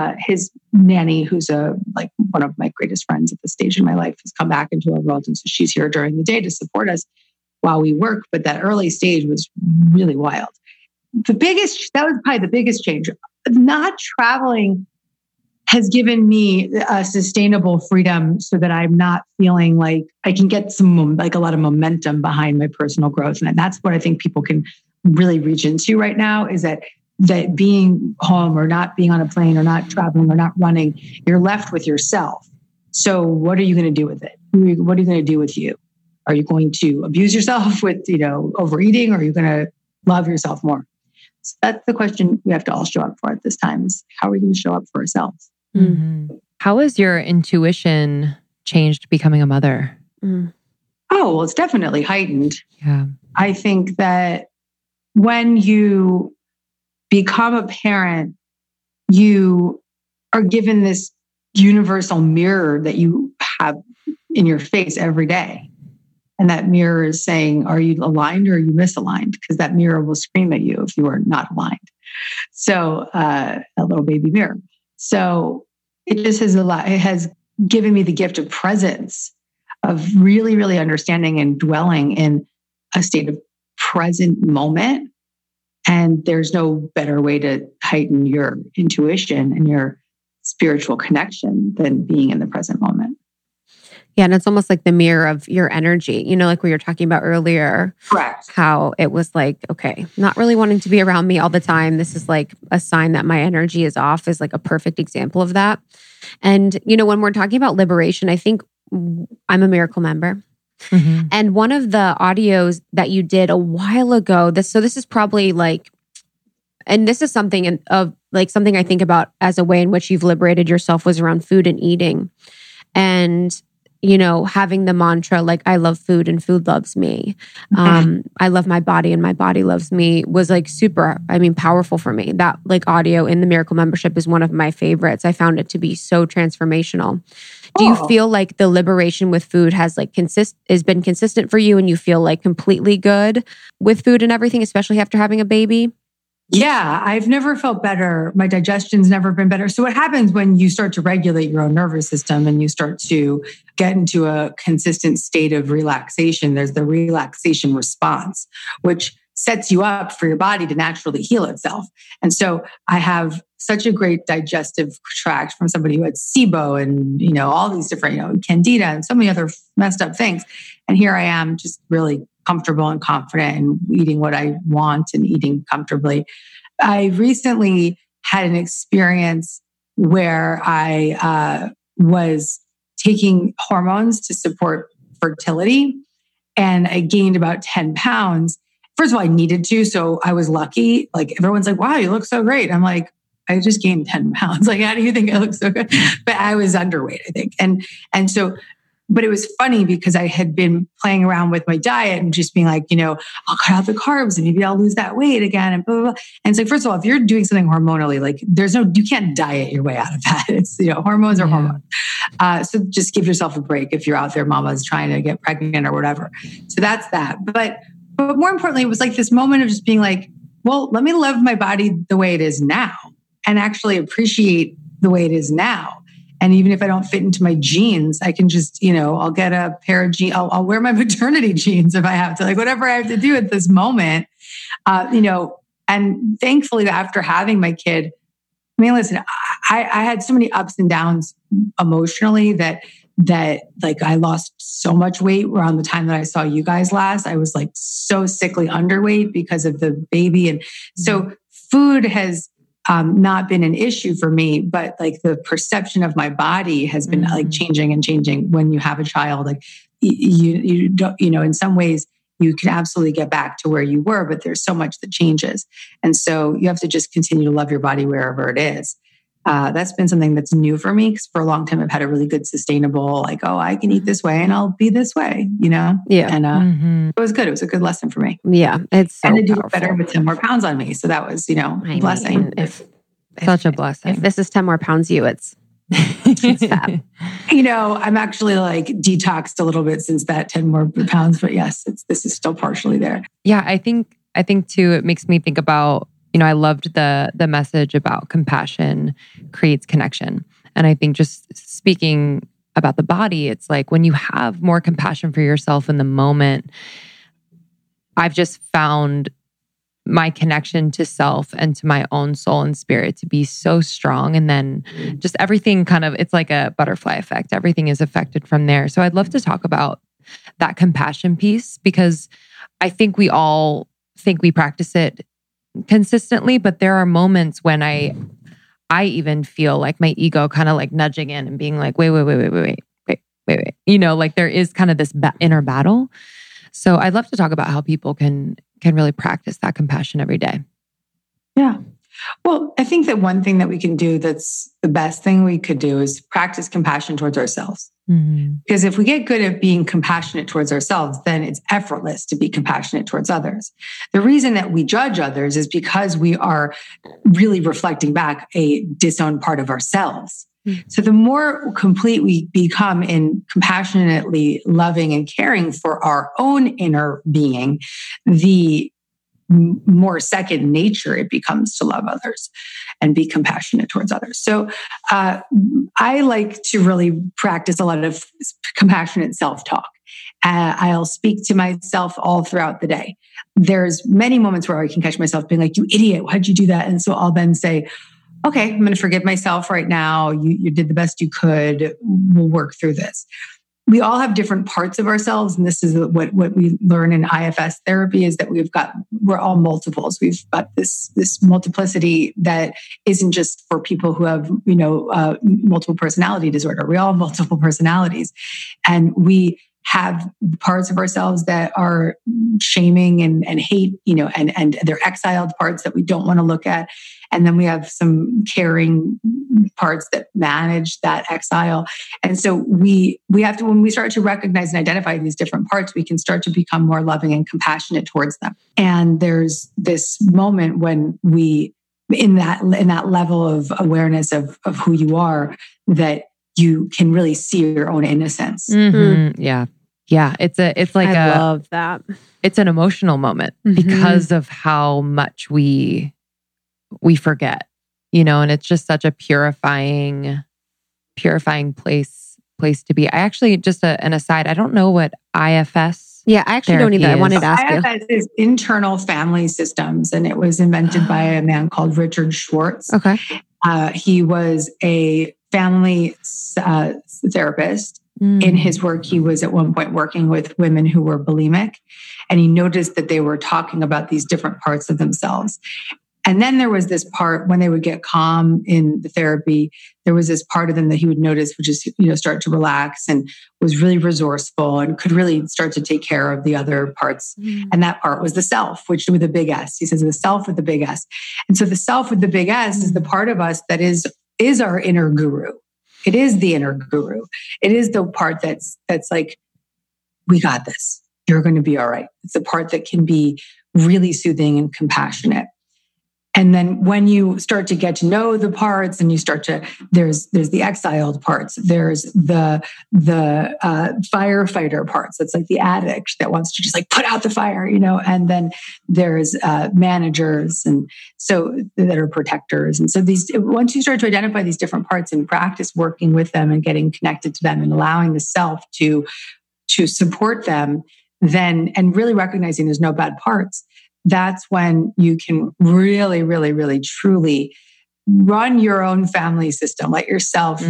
S3: nanny, who's one of my greatest friends at this stage in my life, has come back into our world. And so she's here during the day to support us while we work. But that early stage was really wild. That was probably the biggest change. Not traveling has given me a sustainable freedom so that I'm not feeling like I can get a lot of momentum behind my personal growth. And that's what I think people can really reach into right now, is that being home or not being on a plane or not traveling or not running, you're left with yourself. So what are you going to do with it? What are you going to do with you? Are you going to abuse yourself with, overeating, or are you going to love yourself more? So that's the question we have to all show up for at this time, is how are we going to show up for ourselves?
S1: Mm-hmm. How has your intuition changed becoming a mother?
S3: Oh, well, it's definitely heightened.
S1: Yeah.
S3: I think that when you become a parent, you are given this universal mirror that you have in your face every day. And that mirror is saying, are you aligned or are you misaligned? Because that mirror will scream at you if you are not aligned. So a little baby mirror. So it just has given me the gift of presence, of really, really understanding and dwelling in a state of present moment. And there's no better way to heighten your intuition and your spiritual connection than being in the present moment.
S2: Yeah, and it's almost like the mirror of your energy, like we were talking about earlier.
S3: Correct.
S2: How it was like, okay, not really wanting to be around me all the time. This is like a sign that my energy is off, is like a perfect example of that. And, when we're talking about liberation, I think I'm a Miracle member. Mm-hmm. And one of the audios that you did a while ago, this is probably and this is something something I think about as a way in which you've liberated yourself, was around food and eating. And having the mantra, I love food and food loves me. I love my body and my body loves me, was super, powerful for me. That audio in the Miracle membership is one of my favorites. I found it to be so transformational. Do you feel like the liberation with food has been consistent for you, and you feel completely good with food and everything, especially after having a baby?
S3: Yeah, I've never felt better. My digestion's never been better. So what happens when you start to regulate your own nervous system and you start to get into a consistent state of relaxation, there's the relaxation response, which sets you up for your body to naturally heal itself. And so I have such a great digestive tract from somebody who had SIBO and, all these different, candida and so many other messed up things. And here I am, just really comfortable and confident and eating what I want and eating comfortably. I recently had an experience where I was taking hormones to support fertility, and I gained about 10 pounds. First of all, I needed to, so I was lucky. Everyone's like, wow, you look so great. I'm like, I just gained 10 pounds. How do you think I look so good? But I was underweight, I think. And so, but it was funny because I had been playing around with my diet and just being like, I'll cut out the carbs and maybe I'll lose that weight again and blah, blah, blah. And it's first of all, if you're doing something hormonally, you can't diet your way out of that. It's, hormones are hormones. So just give yourself a break if you're out there, mama's trying to get pregnant or whatever. So that's that. But more importantly, it was this moment of just being well, let me love my body the way it is now and actually appreciate the way it is now. And even if I don't fit into my jeans, I can just, I'll get a pair of jeans. I'll wear my maternity jeans if I have to, whatever I have to do at this moment. And thankfully after having my kid, listen, I had so many ups and downs emotionally that I lost so much weight around the time that I saw you guys last. I was so sickly underweight because of the baby. And so food has not been an issue for me, but the perception of my body has been changing and changing when you have a child. You don't, in some ways you can absolutely get back to where you were, but there's so much that changes. And so you have to just continue to love your body wherever it is. That's been something that's new for me because for a long time I've had a really good sustainable, like, oh, I can eat this way and I'll be this way,
S2: Yeah.
S3: And it was good. It was a good lesson for me.
S2: Yeah. It's so
S3: and to do
S2: powerful.
S3: it better with 10 more pounds on me. So that was, a blessing.
S1: Such a blessing.
S2: If this is 10 more pounds you, it's fab.
S3: I'm actually like detoxed a little bit since that 10 more pounds, but yes, this is still partially there.
S1: Yeah. I think too, it makes me think about, I loved the message about compassion creates connection. And I think just speaking about the body, it's like when you have more compassion for yourself in the moment, I've just found my connection to self and to my own soul and spirit to be so strong. And then just everything it's like a butterfly effect. Everything is affected from there. So I'd love to talk about that compassion piece because I think we all think we practice it consistently, but there are moments when I even feel like my ego kind of like nudging in and being like, wait. Like there is kind of this inner battle. So I'd love to talk about how people can really practice that compassion every day.
S3: Yeah. Well, I think that one thing that we can do that's the best thing we could do is practice compassion towards ourselves.
S1: Mm-hmm.
S3: Because if we get good at being compassionate towards ourselves, then it's effortless to be compassionate towards others. The reason that we judge others is because we are really reflecting back a disowned part of ourselves. Mm-hmm. So the more complete we become in compassionately loving and caring for our own inner being, the more second nature it becomes to love others and be compassionate towards others. So I like to really practice a lot of compassionate self-talk. I'll speak to myself all throughout the day. There's many moments where I can catch myself being like, you idiot, why'd you do that? And so I'll then say, okay, I'm going to forgive myself right now. You did the best you could. We'll work through this. We all have different parts of ourselves. And this is what we learn in IFS therapy is that we're all multiples. We've got this multiplicity that isn't just for people who have, multiple personality disorder. We all have multiple personalities. And we have parts of ourselves that are shaming and hate, and they're exiled parts that we don't want to look at. And then we have some caring parts that manage that exile. And so we have to, when we start to recognize and identify these different parts, we can start to become more loving and compassionate towards them. And there's this moment when we, in that level of awareness of who you are, that you can really see your own innocence.
S1: Mm-hmm. Yeah. Yeah. I
S2: love that.
S1: It's an emotional moment because of how much we forget, and it's just such a purifying place to be. I actually, just an aside, I don't know what IFS.
S2: Yeah, I actually don't either. I wanted to ask you.
S3: IFS is internal family systems, and it was invented by a man called Richard Schwartz.
S2: Okay.
S3: He was a family therapist. In his work, he was at one point working with women who were bulimic, and he noticed that they were talking about these different parts of themselves. And then there was this part when they would get calm in the therapy, there was this part of them that he would notice, which is, start to relax and was really resourceful and could really start to take care of the other parts. And that part was the self, which with a big S. He says the self with the big S. And so the self with the big S is the part of us that is our inner guru. It is the inner guru. It is the part that's like, we got this. You're going to be all right. It's the part that can be really soothing and compassionate. And then when you start to get to know the parts and you start to, there's the exiled parts, there's the firefighter parts. That's like the addict that wants to just like put out the fire, and then there's managers and so that are protectors. And so once you start to identify these different parts and practice working with them and getting connected to them and allowing the self to support them, then, and really recognizing there's no bad parts, that's when you can really, really, really, truly run your own family system. Let yourself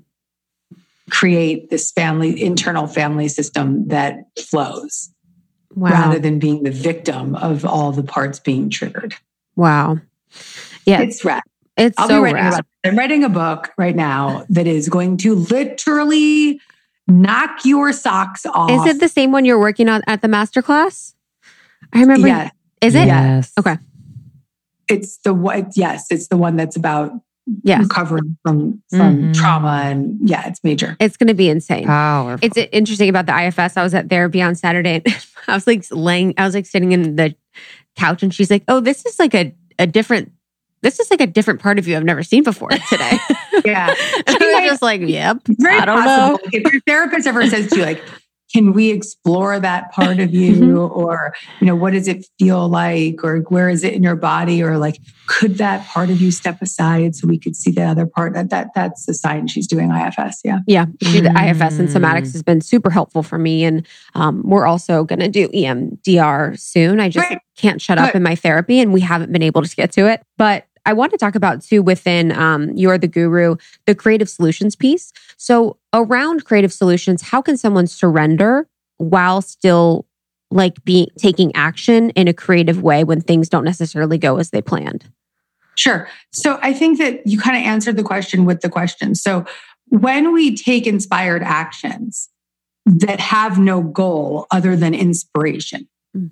S3: create this internal family system that flows rather than being the victim of all the parts being triggered.
S2: Wow. Yeah.
S3: It's rad.
S2: I'm
S3: writing a book right now that is going to literally knock your socks off.
S2: Is it the same one you're working on at the masterclass? I remember.
S3: Yes.
S2: Is it?
S1: Yes.
S2: Okay.
S3: It's the one that's about recovering from trauma. And yeah, it's major.
S2: It's going to be insane.
S1: Powerful.
S2: It's interesting about the IFS. I was at therapy on Saturday and I was like sitting in the couch and she's like, oh, this is like a different part of you I've never seen before today.
S3: Yeah.
S2: I was just like, yep.
S3: I don't know. If your therapist ever says to you, like, can we explore that part of you? Or, what does it feel like? Or where is it in your body? Or like, could that part of you step aside so we could see the other part? That's the sign she's doing IFS. Yeah.
S2: Yeah. The IFS and somatics has been super helpful for me. And we're also going to do EMDR soon. I just can't shut up in my therapy and we haven't been able to get to it. But I want to talk about too within You're the Guru, the creative solutions piece. So around creative solutions, how can someone surrender while still taking action in a creative way when things don't necessarily go as they planned?
S3: Sure. So I think that you kind of answered the question with the question. So when we take inspired actions that have no goal other than inspiration,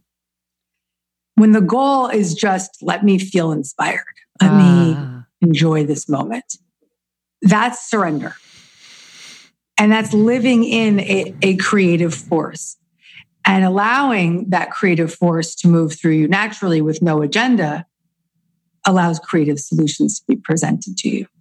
S3: when the goal is just let me feel inspired, let me enjoy this moment, that's surrender. And that's living in a creative force and allowing that creative force to move through you naturally with no agenda allows creative solutions to be presented to you.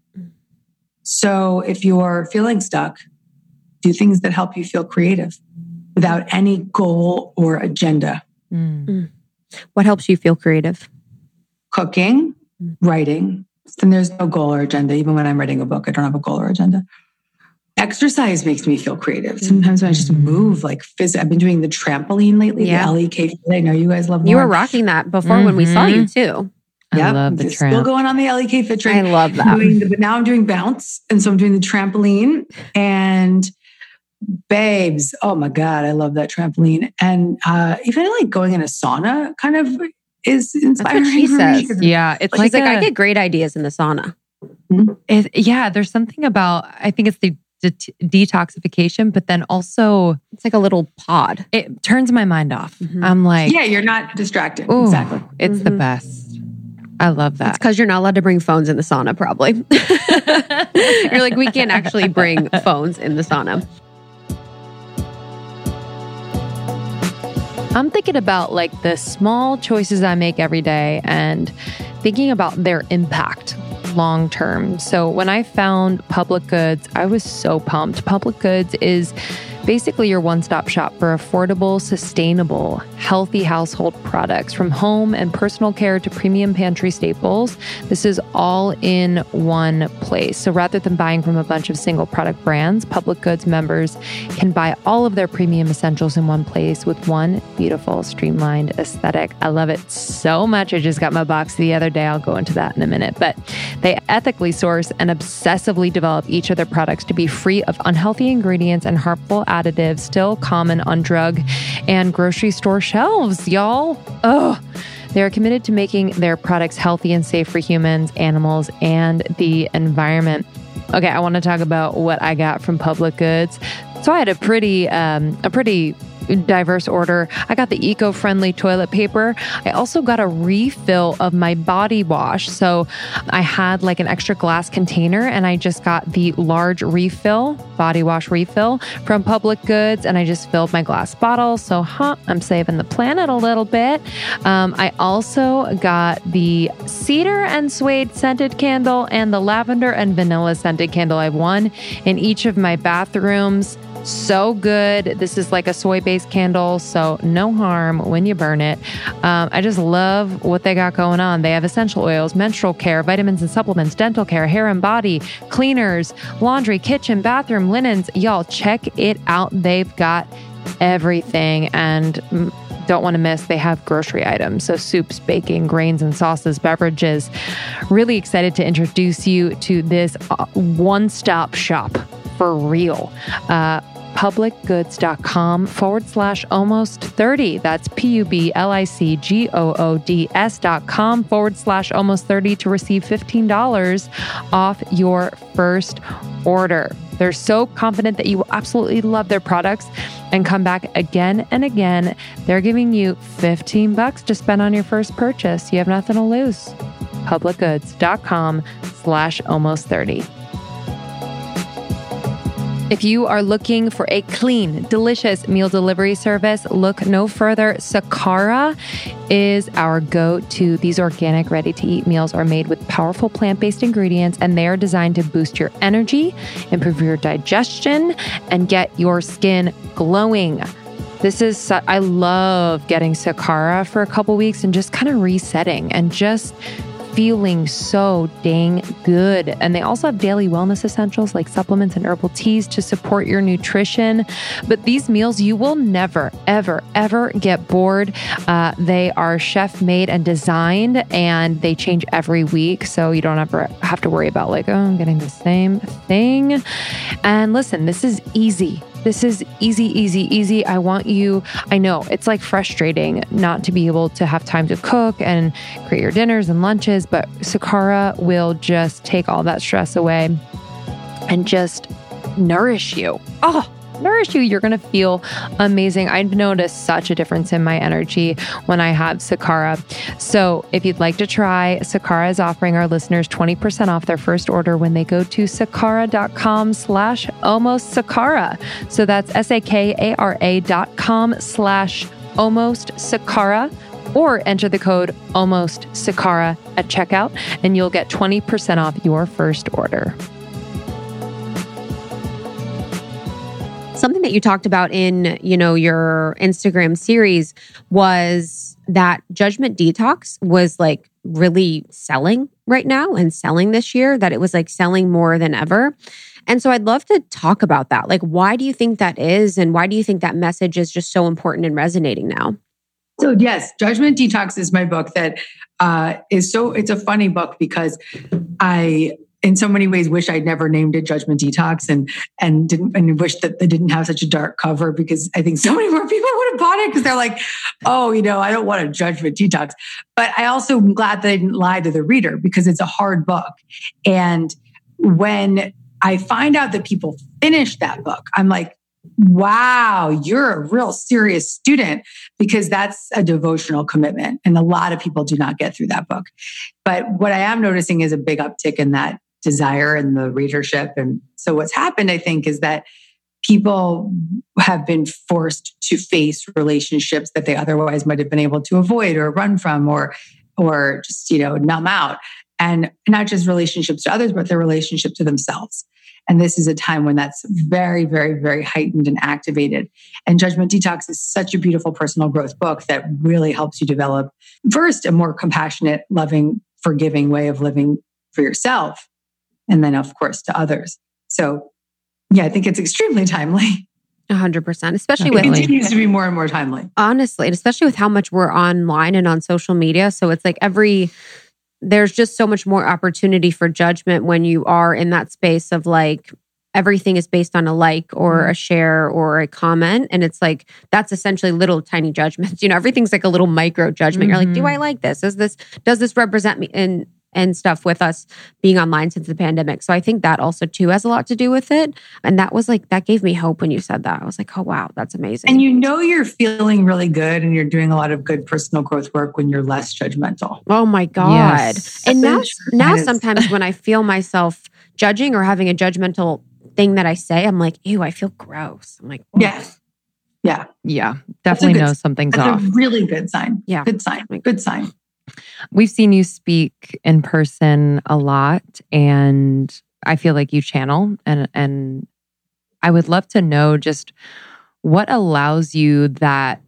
S3: So if you're feeling stuck, do things that help you feel creative without any goal or agenda.
S2: What helps you feel creative?
S3: Cooking, writing. Then there's no goal or agenda. Even when I'm writing a book, I don't have a goal or agenda. Exercise makes me feel creative. Sometimes when I just move, I've been doing the trampoline lately, the LEK Fit. I know you guys love more.
S2: You were rocking that before when we saw you too.
S1: I love the tramp.
S3: Still going on the LEK Fit train.
S2: I love that.
S3: But now I'm doing bounce. And so I'm doing the trampoline and babes. Oh my God, I love that trampoline. And even going in a sauna kind of is inspiring.
S2: That's what she says.
S1: Yeah. It's
S2: I get great ideas in the sauna.
S1: There's something about, I think it's the detoxification, but then also
S2: it's like a little pod.
S1: It turns my mind off. I'm like,
S3: yeah, you're not distracted.
S1: Exactly. It's the best. I love that.
S2: It's because you're not allowed to bring phones in the sauna, probably. You're like, we can't actually bring phones in the sauna.
S1: I'm thinking about the small choices I make every day and thinking about their impact long term. So when I found Public Goods, I was so pumped. Public Goods is basically your one-stop shop for affordable, sustainable, healthy household products from home and personal care to premium pantry staples. This is all in one place. So rather than buying from a bunch of single product brands, Public Goods members can buy all of their premium essentials in one place with one beautiful, streamlined aesthetic. I love it so much. I just got my box the other day. I'll go into that in a minute. But they ethically source and obsessively develop each of their products to be free of unhealthy ingredients and harmful additives still common on drug and grocery store shelves, y'all. They are committed to making their products healthy and safe for humans, animals, and the environment. Okay, I want to talk about what I got from Public Goods. So I had a pretty diverse order. I got the eco-friendly toilet paper. I also got a refill of my body wash. So I had an extra glass container and I just got the large body wash refill from Public Goods. And I just filled my glass bottle. So I'm saving the planet a little bit. I also got the cedar and suede scented candle and the lavender and vanilla scented candle. I have one in each of my bathrooms. So good. This is a soy-based candle, so no harm when you burn it. I just love what they got going on. They have essential oils, menstrual care, vitamins and supplements, dental care, hair and body, cleaners, laundry, kitchen, bathroom, linens. Y'all, check it out. They've got everything. And don't want to miss, they have grocery items. So soups, baking, grains and sauces, beverages. Really excited to introduce you to this one-stop shop for real. Publicgoods.com/almost30. That's PUBLICGOODS.com/almost30 to receive $15 off your first order. They're so confident that you will absolutely love their products and come back again and again. They're giving you $15 to spend on your first purchase. You have nothing to lose. publicgoods.com/almost30. If you are looking for a clean, delicious meal delivery service, look no further. Sakara is our go-to. These organic, ready-to-eat meals are made with powerful plant-based ingredients, and they are designed to boost your energy, improve your digestion, and get your skin glowing. I love getting Sakara for a couple weeks and just kind of resetting and just feeling so dang good. And they also have daily wellness essentials like supplements and herbal teas to support your nutrition. But these meals, you will never, ever, ever get bored. They are chef made and designed, and they change every week. So you don't ever have to worry about like, oh, I'm getting the same thing. And listen, this is easy. This is easy, easy, easy. I know it's like frustrating not to be able to have time to cook and create your dinners and lunches, but Sakara will just take all that stress away and just nourish you. Nourish you. You're going to feel amazing. I've noticed such a difference in my energy when I have Sakara. So if you'd like to try, Sakara is offering our listeners 20% off their first order when they go to sakara.com/almostsakara. So that's sakara.com/almostsakara, or enter the code almostsakara at checkout and you'll get 20% off your first order.
S2: Something that you talked about in, your Instagram series was that Judgment Detox was like really selling right now and selling this year, that it was like selling more than ever. And so I'd love to talk about that. Like, why do you think that is? And why do you think that message is just so important and resonating now?
S3: So yes, Judgment Detox is my book that it's a funny book because I, in so many ways, wish I'd never named it Judgment Detox and wish that they didn't have such a dark cover, because I think so many more people would have bought it because they're like, oh, I don't want a Judgment Detox. But I also am glad that I didn't lie to the reader, because it's a hard book. And when I find out that people finish that book, I'm like, wow, you're a real serious student, because that's a devotional commitment. And a lot of people do not get through that book. But what I am noticing is a big uptick in that desire and the readership. And so what's happened, I think, is that people have been forced to face relationships that they otherwise might have been able to avoid or run from or just, numb out. And not just relationships to others, but their relationship to themselves. And this is a time when that's very, very, very heightened and activated. And Judgment Detox is such a beautiful personal growth book that really helps you develop, first, a more compassionate, loving, forgiving way of living for yourself. And then, of course, to others. So, yeah, I think it's extremely timely.
S2: 100%, especially
S3: it continues to be more and more timely.
S2: Honestly, and especially with how much we're online and on social media. So it's like there's just so much more opportunity for judgment when you are in that space of like, everything is based on a like or a share or a comment. And it's like, that's essentially little tiny judgments. Everything's like a little micro judgment. You're like, do I like this? Does this represent me? And stuff with us being online since the pandemic. So I think that also too has a lot to do with it. And that was like, that gave me hope when you said that. I was like, oh wow, that's amazing.
S3: And you're feeling really good and you're doing a lot of good personal growth work when you're less judgmental.
S2: Oh my God. Yes. And now sometimes when I feel myself judging or having a judgmental thing that I say, I'm like, ew, I feel gross. I'm like, oh.
S3: Yeah.
S1: Definitely know something's off.
S3: That's a really good sign.
S2: Yeah.
S3: Good sign.
S1: We've seen you speak in person a lot, and I feel like you channel. And I would love to know just what allows you that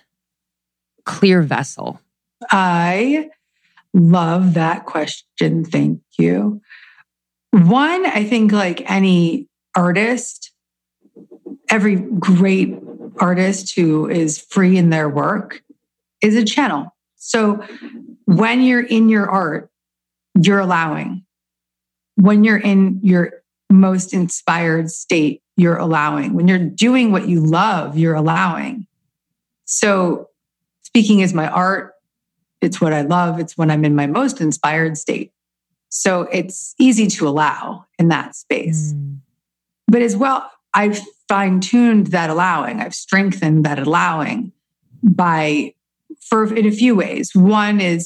S1: clear vessel.
S3: I love that question. Thank you. One, I think like any artist, every great artist who is free in their work is a channel. So when you're in your art, you're allowing. When you're in your most inspired state, you're allowing. When you're doing what you love, you're allowing. So speaking is my art. It's what I love. It's when I'm in my most inspired state. So it's easy to allow in that space. But as well, I've fine-tuned that allowing. I've strengthened that allowing in a few ways. One is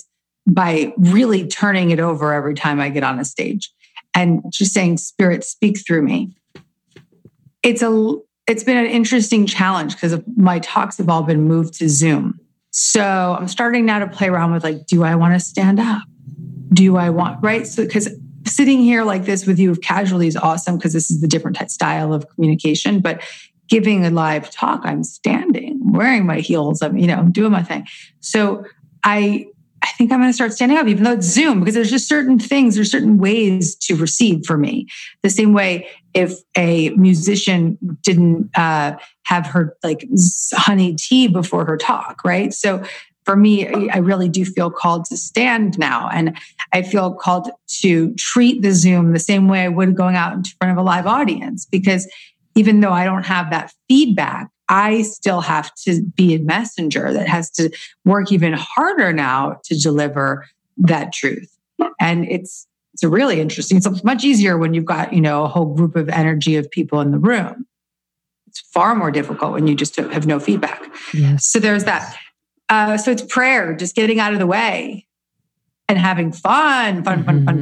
S3: by really turning it over every time I get on a stage and just saying, Spirit, speak through me. It's been an interesting challenge because my talks have all been moved to Zoom. So I'm starting now to play around with like, do I want to stand up? Do I want, right? So, because sitting here like this with you casually is awesome because this is the different style of communication. But giving a live talk, I'm standing, wearing my heels, I'm doing my thing. So I think I'm going to start standing up, even though it's Zoom, because there's just certain things, there's certain ways to receive for me. The same way if a musician didn't have her like honey tea before her talk, right? So for me, I really do feel called to stand now. And I feel called to treat the Zoom the same way I would going out in front of a live audience, because even though I don't have that feedback, I still have to be a messenger that has to work even harder now to deliver that truth. And it's really interesting. It's much easier when you've got, a whole group of energy of people in the room. It's far more difficult when you just have no feedback.
S1: Yes.
S3: So there's that. So it's prayer, just getting out of the way and having fun. Fun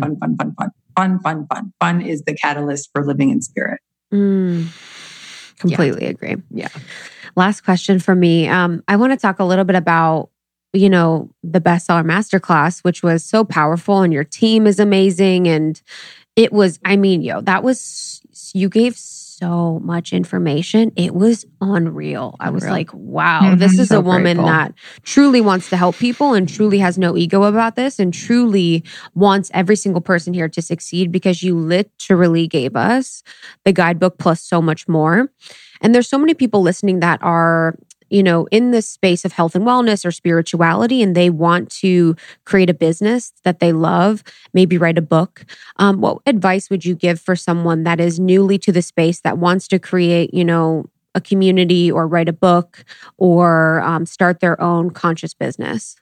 S3: is the catalyst for living in spirit.
S2: Completely agree.
S1: Yeah.
S2: Last question for me. I want to talk a little bit about, the bestseller masterclass, which was so powerful, and your team is amazing. And it was, you gave so much information. It was unreal. I was like, wow, this is
S3: so
S2: a woman
S3: grateful.
S2: that truly wants to help people and truly has no ego about this and truly wants every single person here to succeed, because you literally gave us the guidebook plus so much more. And there's so many people listening that are, in this space of health and wellness or spirituality, and they want to create a business that they love, maybe write a book. What advice would you give for someone that is newly to the space that wants to create, a community or write a book or start their own conscious business?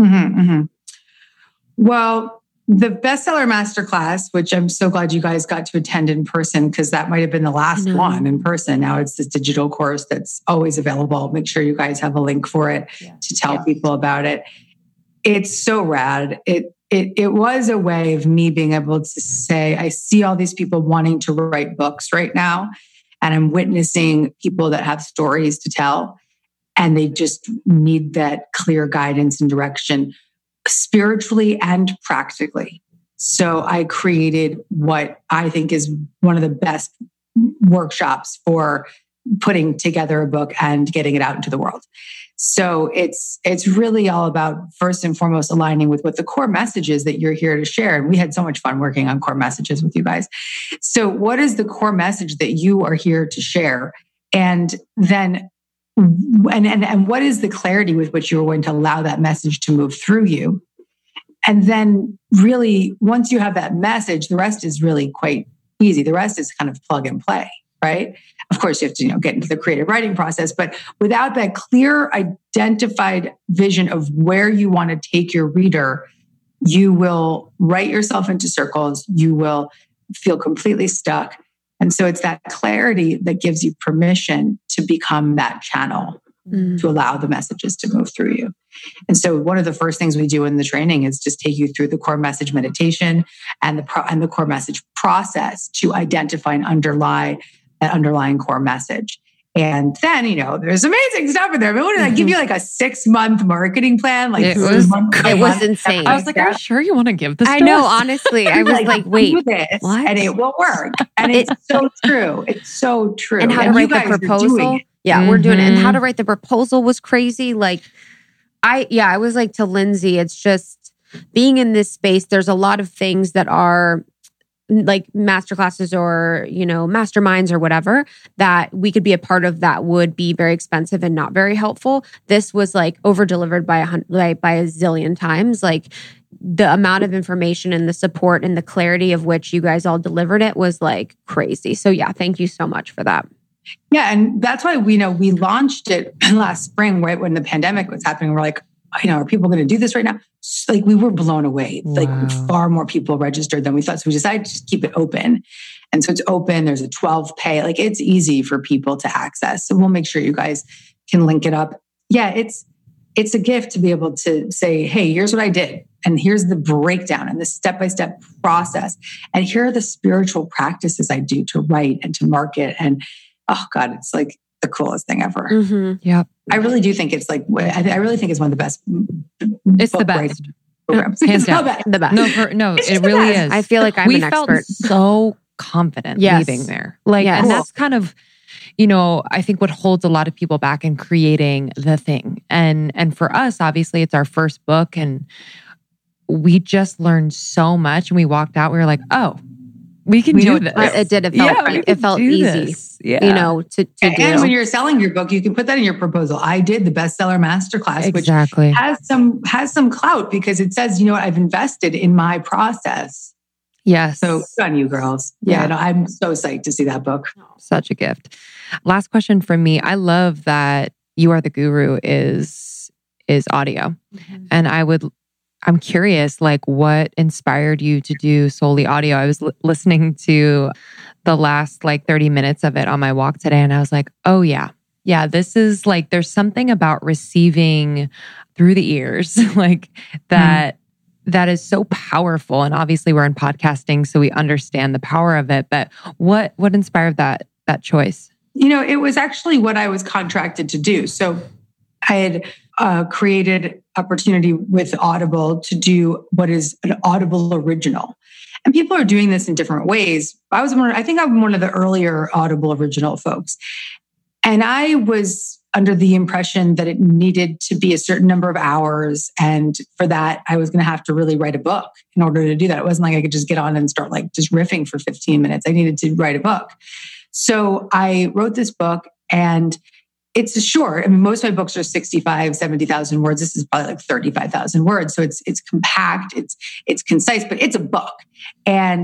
S3: Well, the bestseller masterclass, which I'm so glad you guys got to attend in person, because that might have been the last one in person. Now it's this digital course that's always available. Make sure you guys have a link for it to tell people about it. It's so rad. It was a way of me being able to say, I see all these people wanting to write books right now, and I'm witnessing people that have stories to tell, and they just need that clear guidance and direction, spiritually and practically. So I created what I think is one of the best workshops for putting together a book and getting it out into the world. So it's really all about, first and foremost, aligning with what the core message is that you're here to share. And we had so much fun working on core messages with you guys. So what is the core message that you are here to share? And then and what is the clarity with which you're going to allow that message to move through you? And then really, once you have that message, the rest is really quite easy. The rest is kind of plug and play, right? Of course, you have to get into the creative writing process, but without that clear, identified vision of where you want to take your reader, you will write yourself into circles. You will feel completely stuck. And so it's that clarity that gives you permission to become that channel to allow the messages to move through you. And so one of the first things we do in the training is just take you through the core message meditation and the core message process to identify and underlie that underlying core message. And then, there's amazing stuff in there. I mean, what did I give you, like a 6-month marketing plan? Like
S2: it was insane.
S1: I was like, are you sure you want to give this to
S2: I know,
S1: us?
S2: honestly. I was like, wait,
S3: do this
S2: what?
S3: And it will work. And it's so true. It's so true.
S2: And how to write the proposal. Yeah, we're doing it. And how to write the proposal was crazy. Like, I was like to Lindsay, it's just being in this space, there's a lot of things that are like masterclasses or, masterminds or whatever that we could be a part of that would be very expensive and not very helpful. This was like over delivered by a zillion times. Like the amount of information and the support and the clarity of which you guys all delivered it was like crazy. So yeah, thank you so much for that.
S3: Yeah. And that's why we launched it last spring, right when the pandemic was happening. We're like, are people going to do this right now? Like we were blown away. Wow. Like far more people registered than we thought. So we decided to just keep it open. And so it's open. There's a 12 pay. Like it's easy for people to access. So we'll make sure you guys can link it up. Yeah, it's a gift to be able to say, hey, here's what I did. And here's the breakdown and the step-by-step process. And here are the spiritual practices I do to write and to market. And oh God, it's like the coolest thing ever.
S2: Mm-hmm.
S1: Yeah.
S3: I really do think it's like, I really think it's one of the best.
S1: It's the best.
S3: Programs.
S1: Hands down.
S2: The best.
S1: No, it really is.
S2: I feel like I'm an expert.
S1: We felt so confident leaving there. Like,
S2: Yes.
S1: and that's kind of, I think what holds a lot of people back in creating the thing. And for us, obviously it's our first book and we just learned so much and we walked out, we were like, oh, we can do this.
S2: It did. It felt easy, to do.
S3: And when you're selling your book, you can put that in your proposal. I did the bestseller masterclass,
S1: exactly.
S3: which has some clout because it says, you know what, I've invested in my process.
S1: Yes.
S3: So good on you girls. Yeah. No, I'm so psyched to see that book.
S1: Such a gift. Last question from me. I love that You Are the Guru is audio. Mm-hmm. And I'm curious, like what inspired you to do solely audio? I was listening to the last 30 minutes of it on my walk today. And I was like, oh yeah, this is like, there's something about receiving through the ears like that. Mm-hmm. That is so powerful. And obviously we're in podcasting, so we understand the power of it. But what inspired that choice? It was actually what I was contracted to do. So I had created opportunity with Audible to do what is an Audible original. And people are doing this in different ways. I think I'm one of the earlier Audible original folks. And I was under the impression that it needed to be a certain number of hours. And for that, I was going to have to really write a book in order to do that. It wasn't like I could just get on and start just riffing for 15 minutes. I needed to write a book. So I wrote this book and it's short. I mean, most of my books are 65, 70,000 words. This is probably 35,000 words. So it's compact, it's concise, but it's a book. And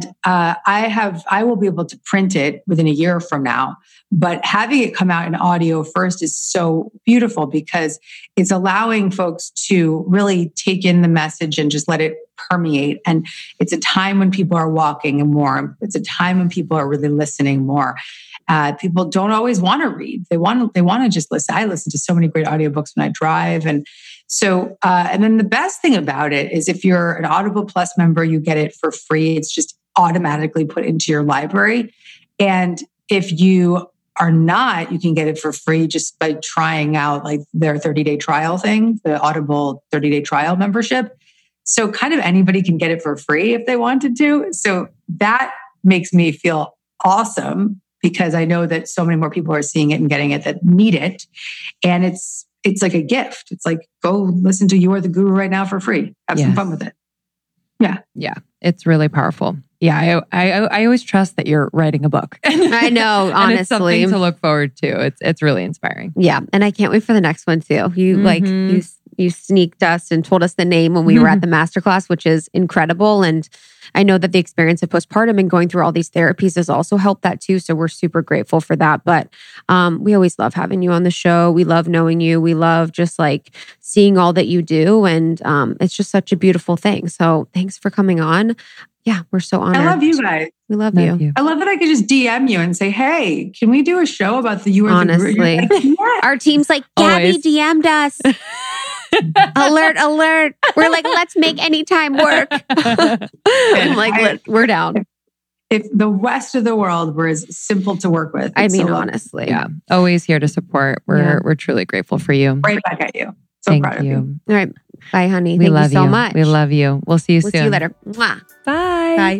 S1: I will be able to print it within a year from now. But having it come out in audio first is so beautiful because it's allowing folks to really take in the message and just let it permeate. And it's a time when people are walking and more. It's a time when people are really listening more. People don't always want to read. They want to just listen. I listen to so many great audiobooks when I drive. And so, and then the best thing about it is if you're an Audible Plus member, you get it for free. It's just automatically put into your library. And if you are not, you can get it for free just by trying out their 30-day trial thing, the Audible 30-day trial membership. So kind of anybody can get it for free if they wanted to. So that makes me feel awesome, because I know that so many more people are seeing it and getting it that need it. And it's like a gift. It's like, go listen to You Are the Guru right now for free. Have some fun with it. Yeah. Yeah. It's really powerful. Yeah. I always trust that you're writing a book.
S2: I know, honestly.
S1: And it's something to look forward to. It's really inspiring.
S2: Yeah. And I can't wait for the next one too. You sneaked us and told us the name when we were at the masterclass, which is incredible. And I know that the experience of postpartum and going through all these therapies has also helped that too. So we're super grateful for that. But we always love having you on the show. We love knowing you. We love just seeing all that you do. And it's just such a beautiful thing. So thanks for coming on. Yeah, we're so honored.
S3: I love you guys.
S2: We love you.
S3: I love that I could just DM you and say, hey, can we do a show about the You Are the Guru?
S2: Honestly. Our team's like, Gabby DM'd us. Alert. We're like, let's make any time work. I'm like, we're down.
S3: If the rest of the world were as simple to work with.
S2: I mean, honestly.
S1: Yeah. Always here to support. We're truly grateful for you.
S3: Right back at you. So
S1: Thank
S3: proud
S1: you.
S3: of you.
S2: All right. Bye, honey.
S1: Thank you so
S2: much.
S1: We love you. We'll see you soon.
S2: We'll see you later. Mwah.
S1: Bye.
S2: Bye.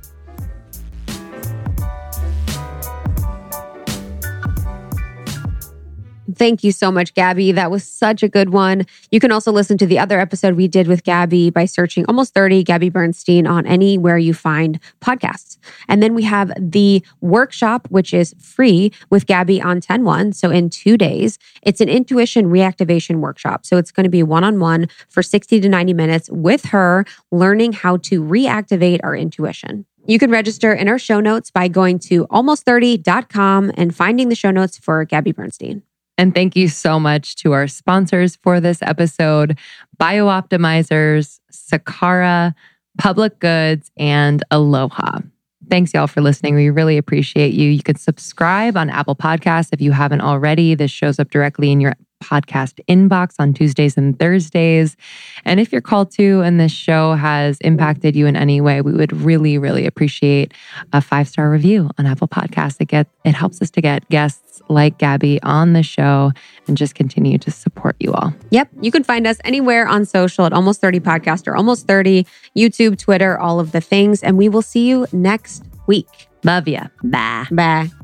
S2: Thank you so much, Gabby. That was such a good one. You can also listen to the other episode we did with Gabby by searching Almost 30 Gabby Bernstein on anywhere you find podcasts. And then we have the workshop, which is free with Gabby on 10/1. So in 2 days, it's an intuition reactivation workshop. So it's going to be one-on-one for 60 to 90 minutes with her, learning how to reactivate our intuition. You can register in our show notes by going to almost30.com and finding the show notes for Gabby Bernstein.
S1: And thank you so much to our sponsors for this episode, BioOptimizers, Sakara, Public Goods, and Aloha. Thanks, y'all, for listening. We really appreciate you. You can subscribe on Apple Podcasts if you haven't already. This shows up directly in your podcast inbox on Tuesdays and Thursdays. And if you're called to and this show has impacted you in any way, we would really, really appreciate a 5-star review on Apple Podcasts. It helps us to get guests like Gabby on the show and just continue to support you all.
S2: Yep. You can find us anywhere on social at Almost 30 Podcast or Almost 30, YouTube, Twitter, all of the things. And we will see you next week.
S1: Love ya. Bye.
S2: Bye.